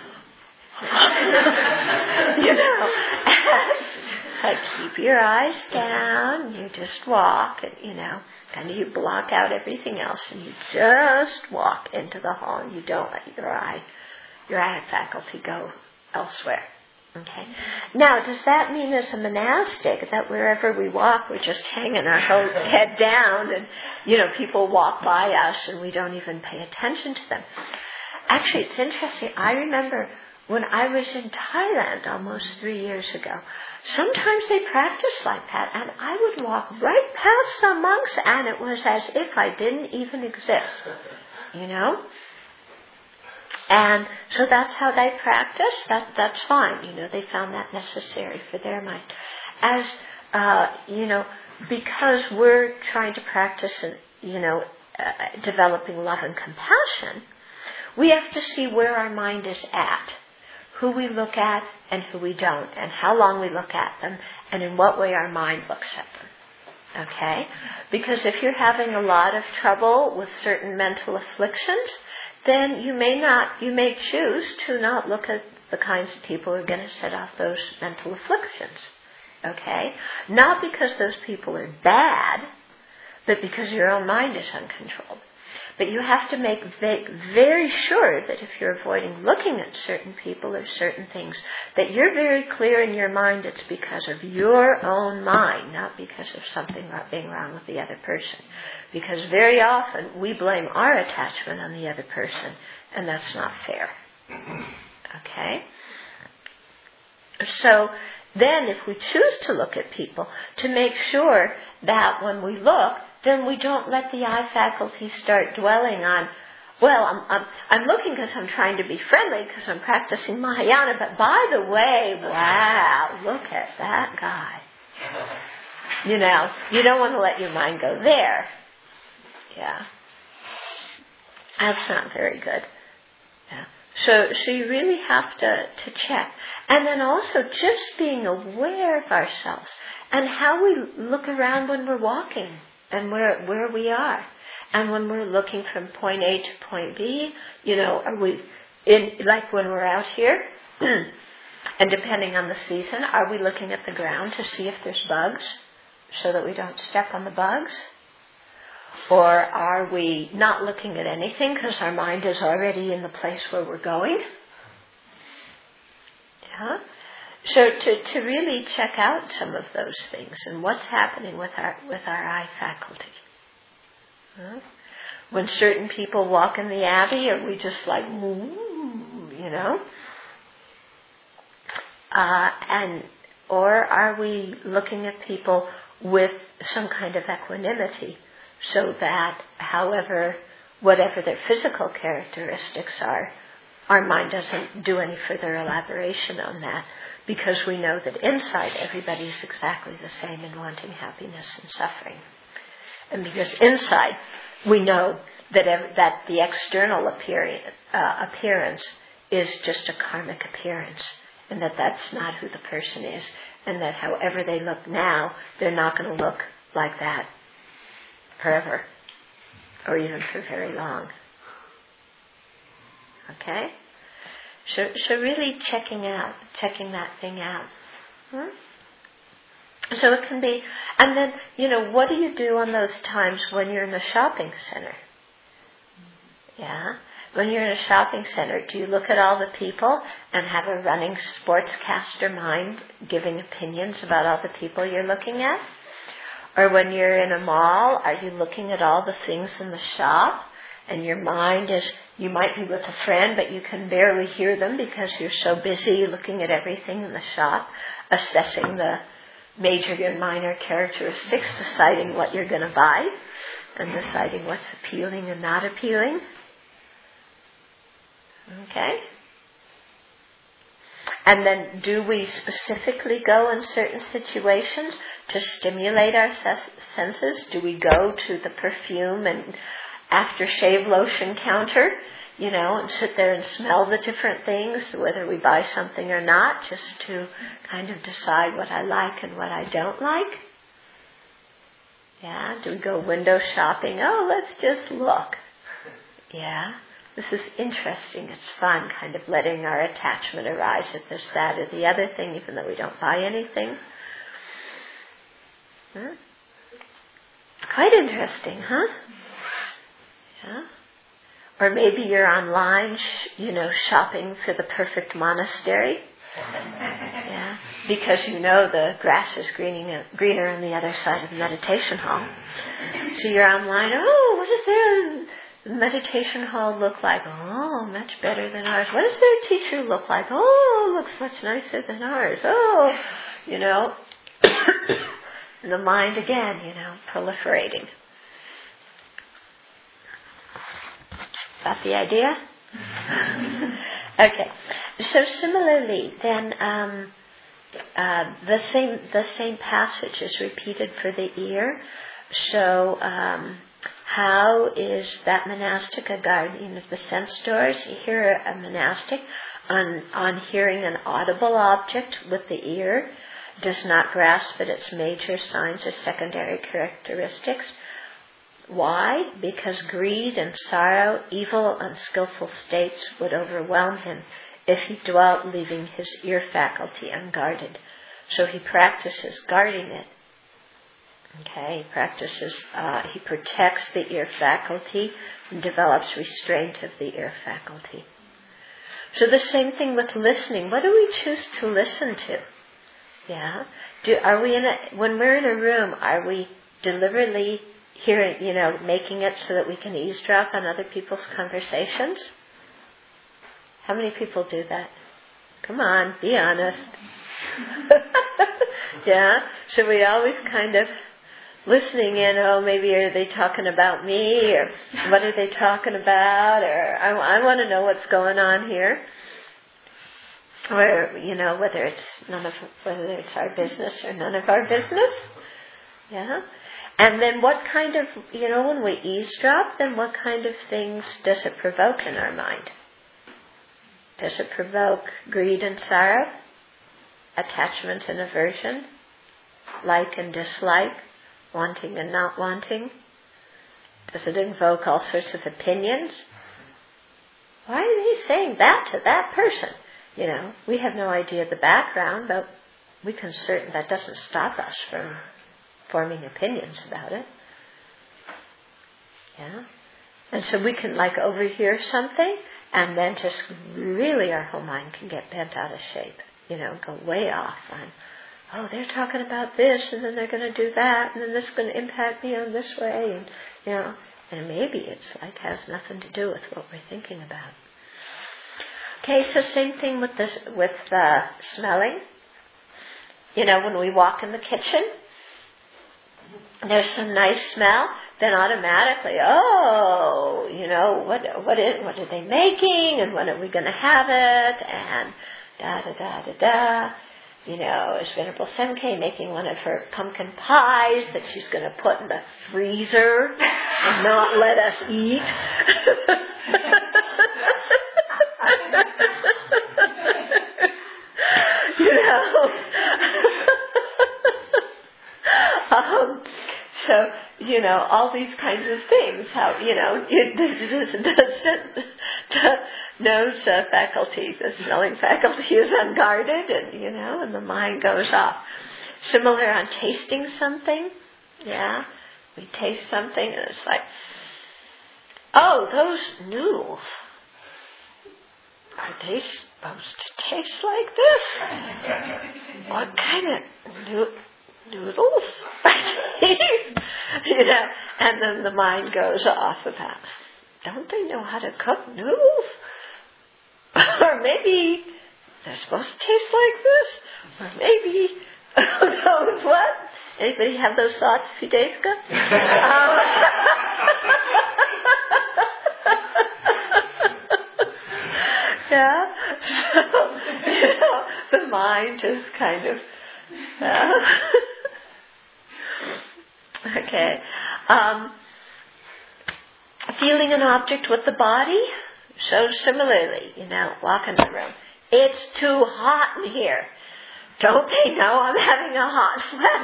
keep your eyes down, you just walk, and kind of you block out everything else, and you just walk into the hall, and you don't let your eye faculty go elsewhere. Okay. Now, does that mean as a monastic that wherever we walk, we're just hanging our head down, and people walk by us, and we don't even pay attention to them? Actually, it's interesting. I remember when I was in Thailand almost 3 years ago, sometimes they practiced like that, and I would walk right past some monks, and it was as if I didn't even exist, And so that's how they practice. That's fine, they found that necessary for their mind. As, because we're trying to practice, developing love and compassion, we have to see where our mind is at, who we look at and who we don't, and how long we look at them, and in what way our mind looks at them. Okay? Because if you're having a lot of trouble with certain mental afflictions, then you may choose to not look at the kinds of people who are going to set off those mental afflictions. Okay? Not because those people are bad, but because your own mind is uncontrolled. But you have to make very sure that if you're avoiding looking at certain people or certain things, that you're very clear in your mind it's because of your own mind, not because of something being wrong with the other person. Because very often we blame our attachment on the other person, and that's not fair. Okay? So then if we choose to look at people, to make sure that when we look, then we don't let the eye faculty start dwelling on, well, I'm looking because I'm trying to be friendly because I'm practicing Mahayana, but by the way, wow, look at that guy. You don't want to let your mind go there. Yeah. That's not very good. Yeah. So you really have to check. And then also just being aware of ourselves and how we look around when we're walking and where we are. And when we're looking from point A to point B, are we like when we're out here, and depending on the season, are we looking at the ground to see if there's bugs so that we don't step on the bugs? Or are we not looking at anything because our mind is already in the place where we're going? Yeah. So to really check out some of those things and what's happening with our eye faculty. Huh? When certain people walk in the Abbey, are we just like, or are we looking at people with some kind of equanimity, so that whatever their physical characteristics are, our mind doesn't do any further elaboration on that, because we know that inside everybody's exactly the same in wanting happiness and suffering. And because inside we know that the external appearance is just a karmic appearance, and that that's not who the person is, and that however they look now, they're not going to look like that forever, or even for very long. Okay? So really checking that thing out. So it can be, and then, what do you do on those times when you're in a shopping center? Yeah? When you're in a shopping center, do you look at all the people and have a running sportscaster mind giving opinions about all the people you're looking at? Or when you're in a mall, are you looking at all the things in the shop? And your mind is, you might be with a friend, but you can barely hear them because you're so busy looking at everything in the shop, assessing the major and minor characteristics, deciding what you're going to buy, and deciding what's appealing and not appealing. Okay? And then do we specifically go in certain situations to stimulate our senses? Do we go to the perfume and aftershave lotion counter, and sit there and smell the different things, whether we buy something or not, just to kind of decide what I like and what I don't like? Yeah, do we go window shopping? Oh, let's just look. Yeah, this is interesting, it's fun, kind of letting our attachment arise at this, that, or the other thing, even though we don't buy anything. Quite interesting, huh? Yeah. Or maybe you're online, shopping for the perfect monastery. Yeah. Because the grass is greener on the other side of the meditation hall. So you're online, what does their meditation hall look like? Oh, much better than ours. What does their teacher look like? Oh, looks much nicer than ours. Oh, and the mind again, proliferating. Got the idea? Okay. So similarly, then the same passage is repeated for the ear. So how is that monastic a guardian of the sense doors? Here a monastic on hearing an audible object with the ear does not grasp at its major signs or secondary characteristics. Why? Because greed and sorrow, evil, unskillful states would overwhelm him if he dwelt leaving his ear faculty unguarded. So he practices guarding it. Okay, he protects the ear faculty and develops restraint of the ear faculty. So the same thing with listening. What do we choose to listen to? Yeah? When we're in a room, are we deliberately hearing, making it so that we can eavesdrop on other people's conversations? How many people do that? Come on, be honest. Yeah? So we always kind of listening in, maybe are they talking about me, or what are they talking about, or I want to know what's going on here. Or, whether it's our business or none of our business. Yeah? And then what kind of, when we eavesdrop, then what kind of things does it provoke in our mind? Does it provoke greed and sorrow? Attachment and aversion? Like and dislike? Wanting and not wanting? Does it invoke all sorts of opinions? Why are they saying that to that person? We have no idea the background, but that doesn't stop us from forming opinions about it. Yeah? And so we can overhear something, and then just really our whole mind can get bent out of shape. Go way off on, they're talking about this, and then they're going to do that, and then this is going to impact me on this way, and and maybe it's has nothing to do with what we're thinking about. Okay, so same thing with smelling. When we walk in the kitchen, there's some nice smell, then automatically, oh, what are they making, and when are we going to have it, and da-da-da-da-da. Is Venerable Senke making one of her pumpkin pies that she's going to put in the freezer and not let us eat? All these kinds of things, how, the nose faculty, the smelling faculty is unguarded, and the mind goes off. Similar on tasting something, we taste something and it's like, oh, those noodles, are they supposed to taste like this? What kind of noodles? And then the mind goes off about, don't they know how to cook noodles? Or maybe they're supposed to taste like this? Or maybe, who knows what? Anybody have those thoughts a few days ago? So, the mind just kind of, okay. Feeling an object with the body. So similarly, walk in the room. It's too hot in here. Don't they know I'm having a hot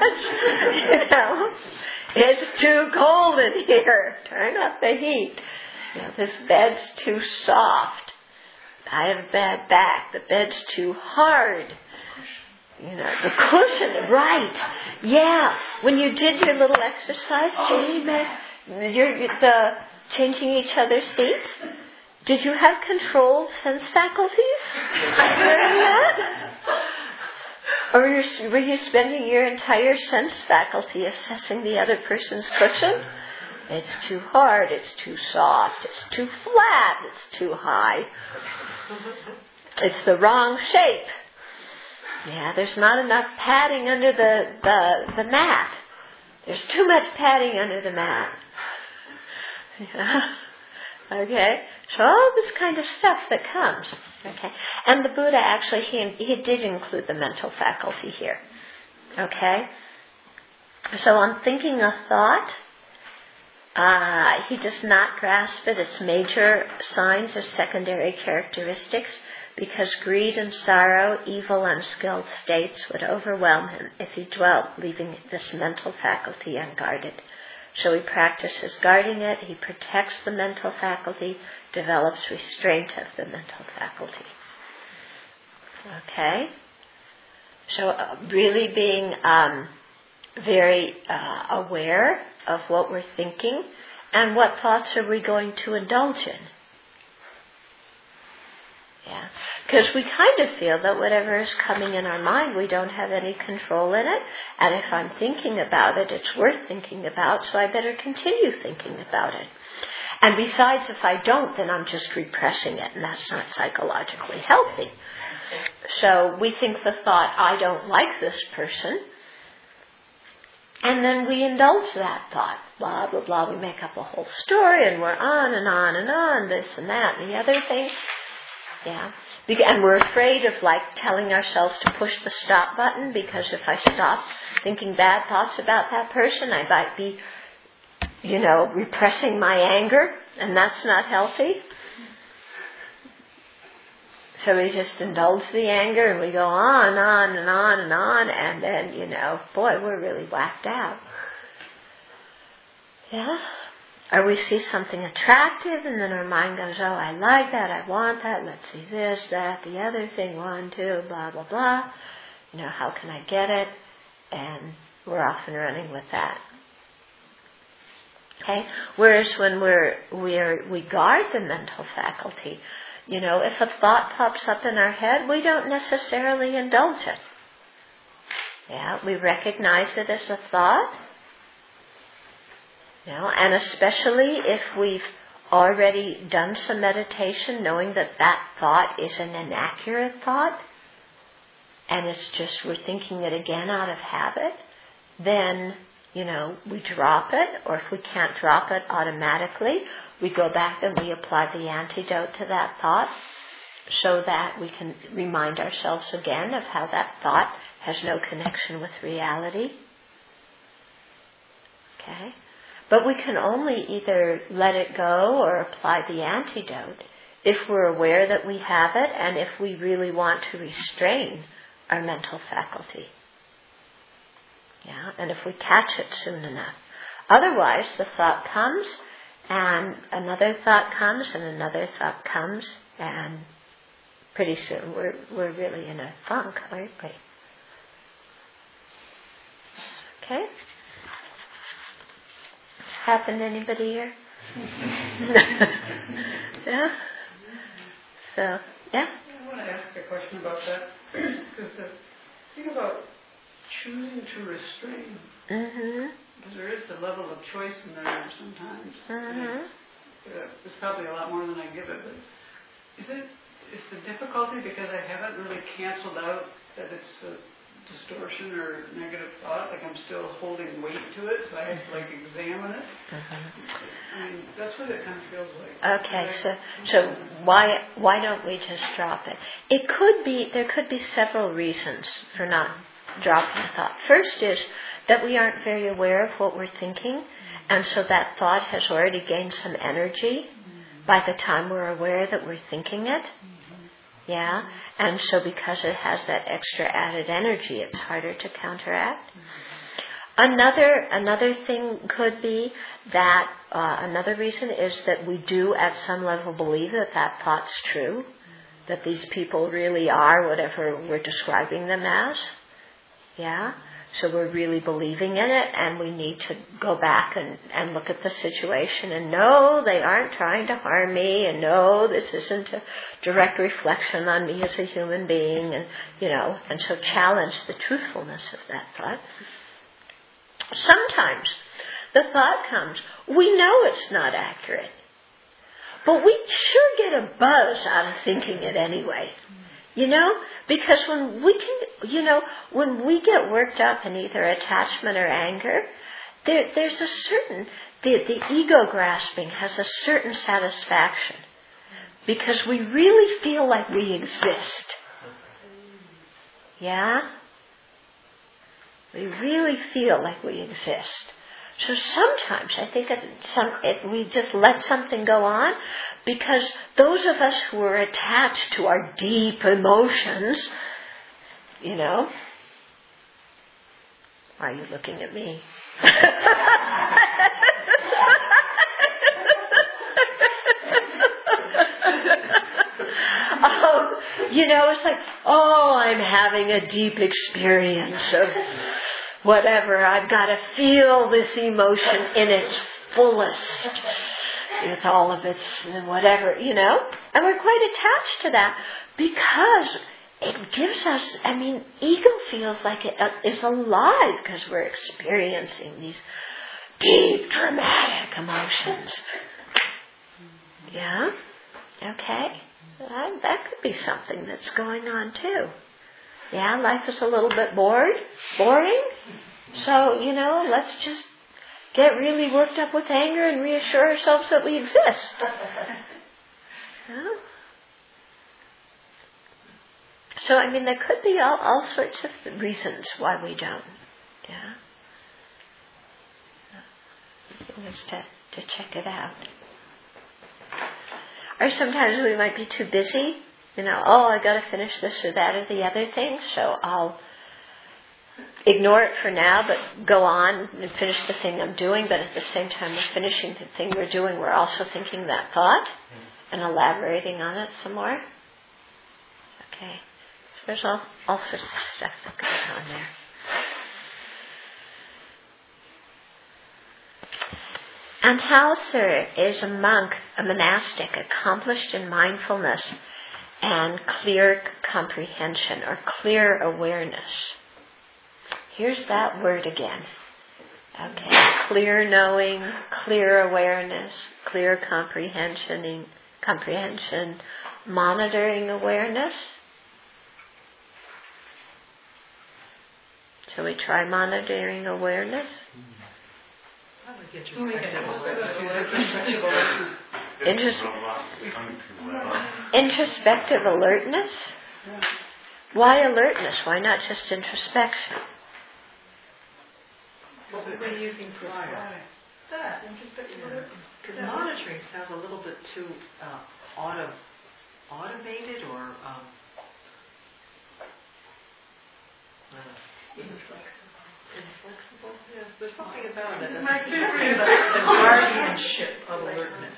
flash? It's too cold in here. Turn up the heat. This bed's too soft. I have a bad back. The bed's too hard. The cushion, right. Yeah. When you did your little exercise, Janie, the changing each other's seats, did you have controlled sense faculties during that? Or were you spending your entire sense faculty assessing the other person's cushion? It's too hard, it's too soft, it's too flat, it's too high. It's the wrong shape. There's not enough padding under the mat. There's too much padding under the mat. Okay? So all this kind of stuff that comes. Okay? And the Buddha actually, he did include the mental faculty here. Okay? So on thinking a thought, he does not grasp it as major signs or secondary characteristics, because greed and sorrow, evil, unskilled states would overwhelm him if he dwelt, leaving this mental faculty unguarded. So he practices guarding it, he protects the mental faculty, develops restraint of the mental faculty. Okay? So really being very aware of what we're thinking and what thoughts are we going to indulge in. Because we kind of feel that whatever is coming in our mind, we don't have any control in it. And if I'm thinking about it, it's worth thinking about, so I better continue thinking about it. And besides, if I don't, then I'm just repressing it, and that's not psychologically healthy. So we think the thought, I don't like this person, and then we indulge that thought. Blah, blah, blah. We make up a whole story, and we're on and on and on, this and that and the other thing. And we're afraid of telling ourselves to push the stop button, because if I stop thinking bad thoughts about that person, I might be, repressing my anger, and that's not healthy. So we just indulge the anger and we go on and on and on, and then, boy, we're really whacked out. Or we see something attractive, and then our mind goes, oh, I like that, I want that, let's see this, that, the other thing, 1, 2, blah, blah, blah. How can I get it? And we're off and running with that. Okay? Whereas when we guard the mental faculty, if a thought pops up in our head, we don't necessarily indulge it. We recognize it as a thought. And especially if we've already done some meditation, knowing that thought is an inaccurate thought, and it's just we're thinking it again out of habit, then we drop it, or if we can't drop it automatically, we go back and we apply the antidote to that thought so that we can remind ourselves again of how that thought has no connection with reality. Okay? But we can only either let it go or apply the antidote if we're aware that we have it and if we really want to restrain our mental faculty. Yeah, and if we catch it soon enough. Otherwise, the thought comes, and another thought comes, and another thought comes, and pretty soon we're really in a funk, aren't we? Okay? Happened to anybody here? Yeah? So, yeah? I want to ask a question about that. Because the thing about choosing to restrain, because there is a level of choice in there sometimes. It's probably a lot more than I give it, but is the difficulty because I haven't really canceled out that it's a distortion or negative thought, like I'm still holding weight to it, so I have to examine it. I mean, that's what it kind of feels like. Okay, so why don't we just drop it? There could be several reasons for not dropping a thought. First is that we aren't very aware of what we're thinking, and so that thought has already gained some energy by the time we're aware that we're thinking it. Yeah? And so because it has that extra added energy, it's harder to counteract. Another thing could be that, another reason is that we do at some level believe that thought's true, that these people really are whatever we're describing them as. Yeah? So we're really believing in it, and we need to go back and look at the situation and no, they aren't trying to harm me, and no, this isn't a direct reflection on me as a human being, and and so challenge the truthfulness of that thought. Sometimes the thought comes, we know it's not accurate, but we sure get a buzz out of thinking it anyway. Because when we get worked up in either attachment or anger, there's a certain, the ego grasping has a certain satisfaction because we really feel like we exist. Yeah? We really feel like we exist. So sometimes I think we just let something go on because those of us who are attached to our deep emotions, why are you looking at me? It's like, I'm having a deep experience of whatever, I've got to feel this emotion in its fullest, with all of its whatever, and we're quite attached to that because it gives us, ego feels like it is alive because we're experiencing these deep, dramatic emotions. Yeah? Okay? That could be something that's going on too. Yeah, life is a little bit boring. So, let's just get really worked up with anger and reassure ourselves that we exist. Yeah. So, there could be all sorts of reasons why we don't. Yeah. Just to check it out. Or sometimes we might be too busy. I got to finish this or that or the other thing, so I'll ignore it for now, but go on and finish the thing I'm doing. But at the same time we're finishing the thing we're doing, we're also thinking that thought and elaborating on it some more. Okay. So there's all sorts of stuff that goes on there. Anheuser is a monk, a monastic, accomplished in mindfulness and clear comprehension or clear awareness. Here's that word again. Okay, clear knowing, clear awareness, clear comprehension, monitoring awareness. Shall we try monitoring awareness? Introspective alertness? Why alertness? Why not just introspection? What were you using for that? Introspective alertness. Because monitoring sounds a little bit too automated or inflexible. Yes, there's something about it. The guardianship of alertness.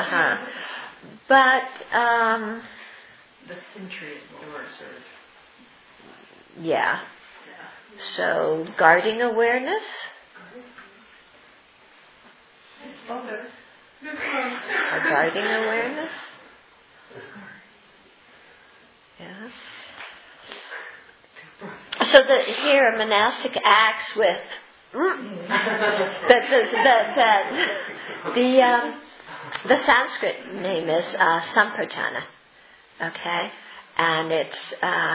But the century of doors. Yeah. So guarding awareness. Guarding awareness. Yeah. So here a monastic acts with the Sanskrit name is Sampajana. Okay, and it's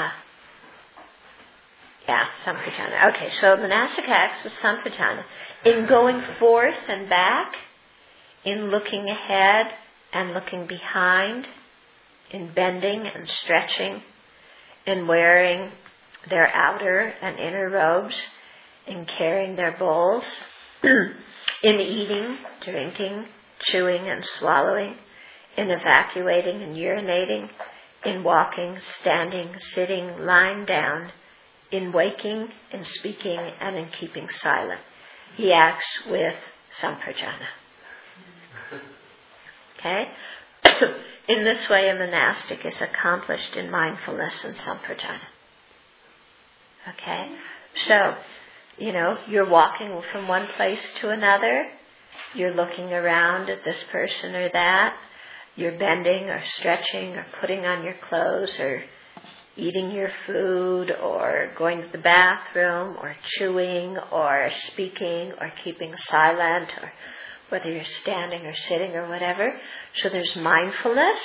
Sampajana. Okay, so monastic acts with Sampajana in going forth and back, in looking ahead and looking behind, in bending and stretching, in wearing their outer and inner robes, in carrying their bowls, in eating, drinking, chewing and swallowing, in evacuating and urinating, in walking, standing, sitting, lying down, in waking, in speaking, and in keeping silent. He acts with Sampajana. Okay? In this way, a monastic is accomplished in mindfulness and Sampajana. Okay? So, you're walking from one place to another. You're looking around at this person or that. You're bending or stretching or putting on your clothes or eating your food or going to the bathroom or chewing or speaking or keeping silent or whether you're standing or sitting or whatever. So there's mindfulness.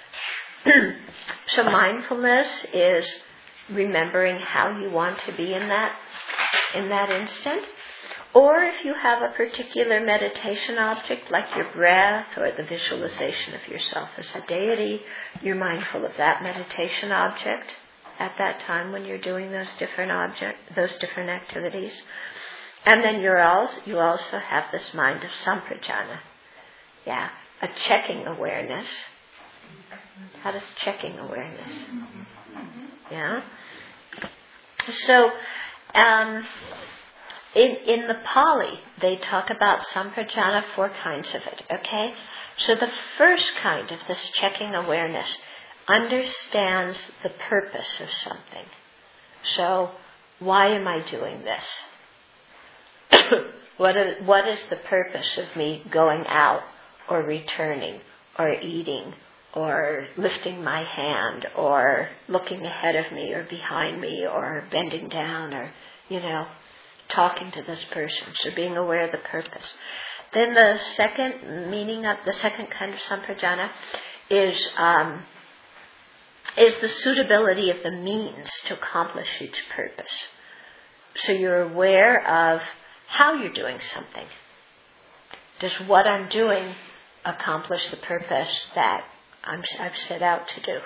So mindfulness is remembering how you want to be in that instant. Or if you have a particular meditation object like your breath or the visualization of yourself as a deity, you're mindful of that meditation object at that time when you're doing those different activities. And then you also have this mind of Sampajana. Yeah, a checking awareness. How does checking awareness? Yeah. So, in the Pali, they talk about Sampajana, 4 kinds of it, okay? So the first kind of this checking awareness understands the purpose of something. So, why am I doing this? What is the purpose of me going out or returning or eating or lifting my hand or looking ahead of me or behind me or bending down or, talking to this person? So being aware of the purpose. Then the second meaning of the second kind of Sampajana is the suitability of the means to accomplish each purpose. So you're aware of how you're doing something. Does what I'm doing accomplish the purpose that I've set out to do?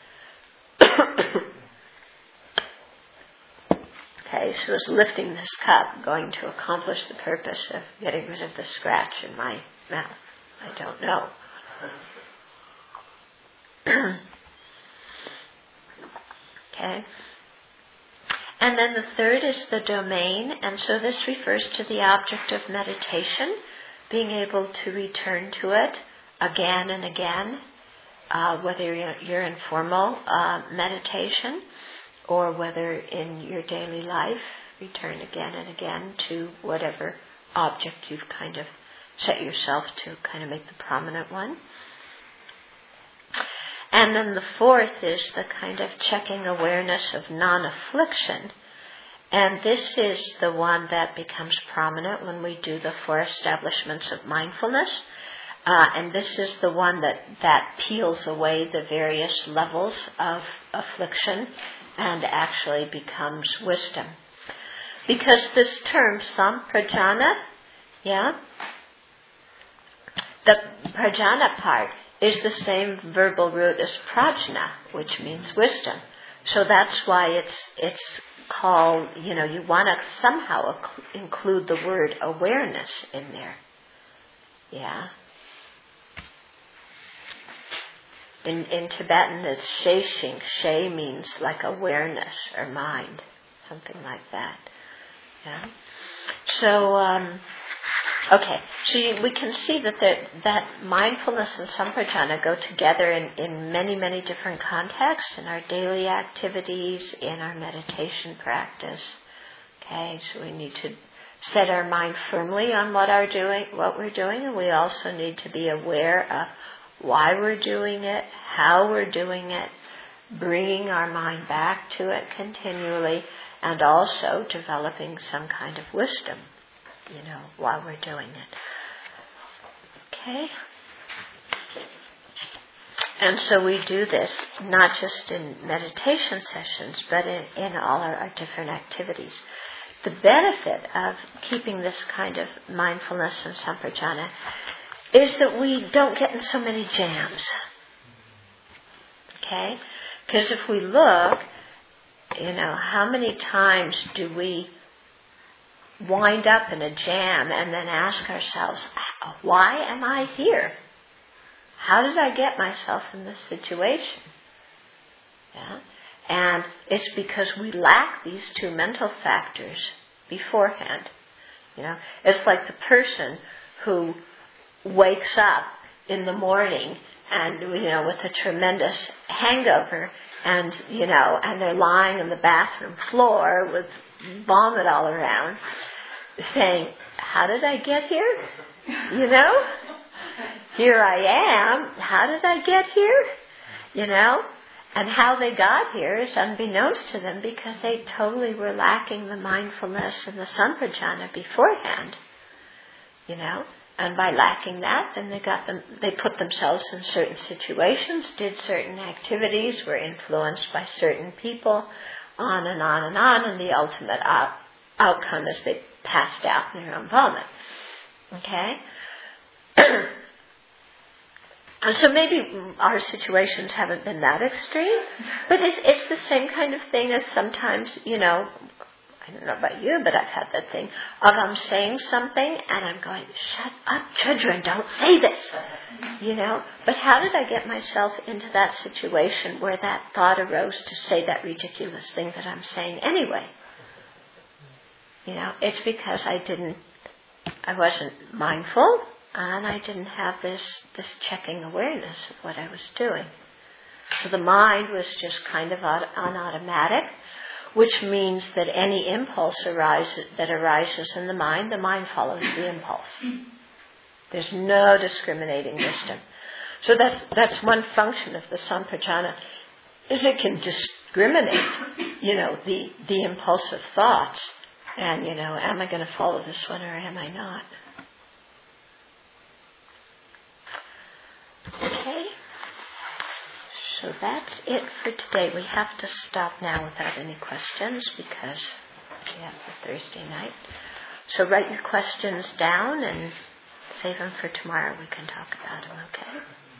Okay, so is lifting this cup going to accomplish the purpose of getting rid of the scratch in my mouth? I don't know. Okay. And then the third is the domain, and so this refers to the object of meditation, being able to return to it again and again, whether you're in formal meditation or whether in your daily life, return again and again to whatever object you've kind of set yourself to kind of make the prominent one. And then the fourth is the kind of checking awareness of non-affliction. And this is the one that becomes prominent when we do the 4 establishments of mindfulness. And this is the one that peels away the various levels of affliction and actually becomes wisdom. Because this term, samprajana, yeah, the prajana part is the same verbal root as prajna, which means wisdom. So that's why it's called, you want to somehow include the word awareness in there. Yeah. In Tibetan, it's sheshing. She means like awareness or mind, something like that. Yeah. So, okay. So we can see that mindfulness and samprajana go together in many, many different contexts, in our daily activities, in our meditation practice. Okay. So we need to set our mind firmly on what we're doing, and we also need to be aware of why we're doing it, how we're doing it, bringing our mind back to it continually, and also developing some kind of wisdom, while we're doing it. Okay? And so we do this not just in meditation sessions, but in all our different activities. The benefit of keeping this kind of mindfulness and samprajana is that we don't get in so many jams. Okay? Because if we look, how many times do we wind up in a jam and then ask ourselves, why am I here? How did I get myself in this situation? Yeah? And it's because we lack these two mental factors beforehand. It's like the person who wakes up in the morning and, with a tremendous hangover and, and they're lying on the bathroom floor with vomit all around, saying, how did I get here? Here I am. How did I get here? And how they got here is unbeknownst to them because they totally were lacking the mindfulness and the samprajana beforehand. And by lacking that, then they put themselves in certain situations, did certain activities, were influenced by certain people, on and on and on, and the ultimate outcome is they passed out in their own vomit. Okay? So maybe our situations haven't been that extreme, but it's the same kind of thing as sometimes, I don't know about you, but I've had that thing of I'm saying something and I'm going, shut up, children, don't say this, But how did I get myself into that situation where that thought arose to say that ridiculous thing that I'm saying anyway? It's because I wasn't mindful. And I didn't have this checking awareness of what I was doing. So the mind was just kind of on automatic, which means that any impulse that arises in the mind follows the impulse. There's no discriminating wisdom. So that's one function of the samprajana, is it can discriminate, the impulsive thoughts. And, am I going to follow this one or am I not? Okay, so that's it for today. We have to stop now without any questions because we have the Thursday night. So write your questions down and save them for tomorrow. We can talk about them, okay?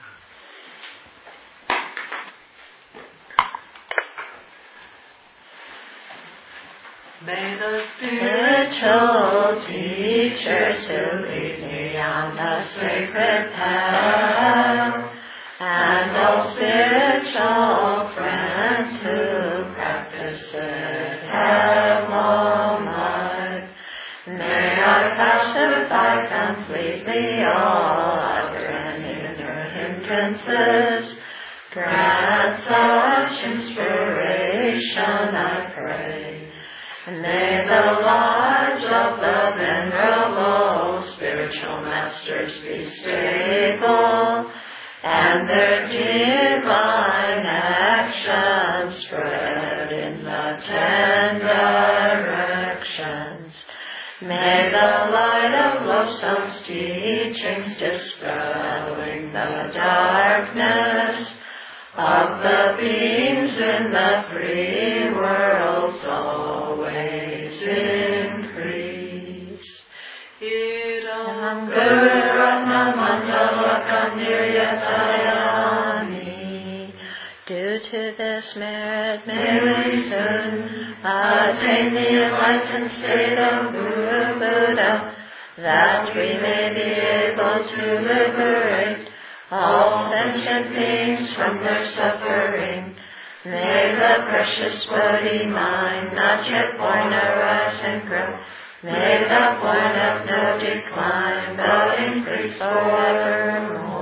May the spiritual teachers who lead me on the sacred path, and all spiritual friends who practice it have long life, may I pacify completely all outer and inner hindrances. Grant such inspiration, I pray. May the lodge of the venerable spiritual masters be stable, and their divine action spread in the 10 directions. May the light of Lovestone's teachings dispelling the darkness of the beings in the 3 worlds always always increase. Idam Guru Ratna Mandala Kandiryatayami. Due to this merit, may we soon attain the enlightened state of Guru Buddha, that we may be able to liberate all sentient beings from their suffering. May the precious Bodhi mind not yet born arise and grow. May the point of no decline but increase forevermore.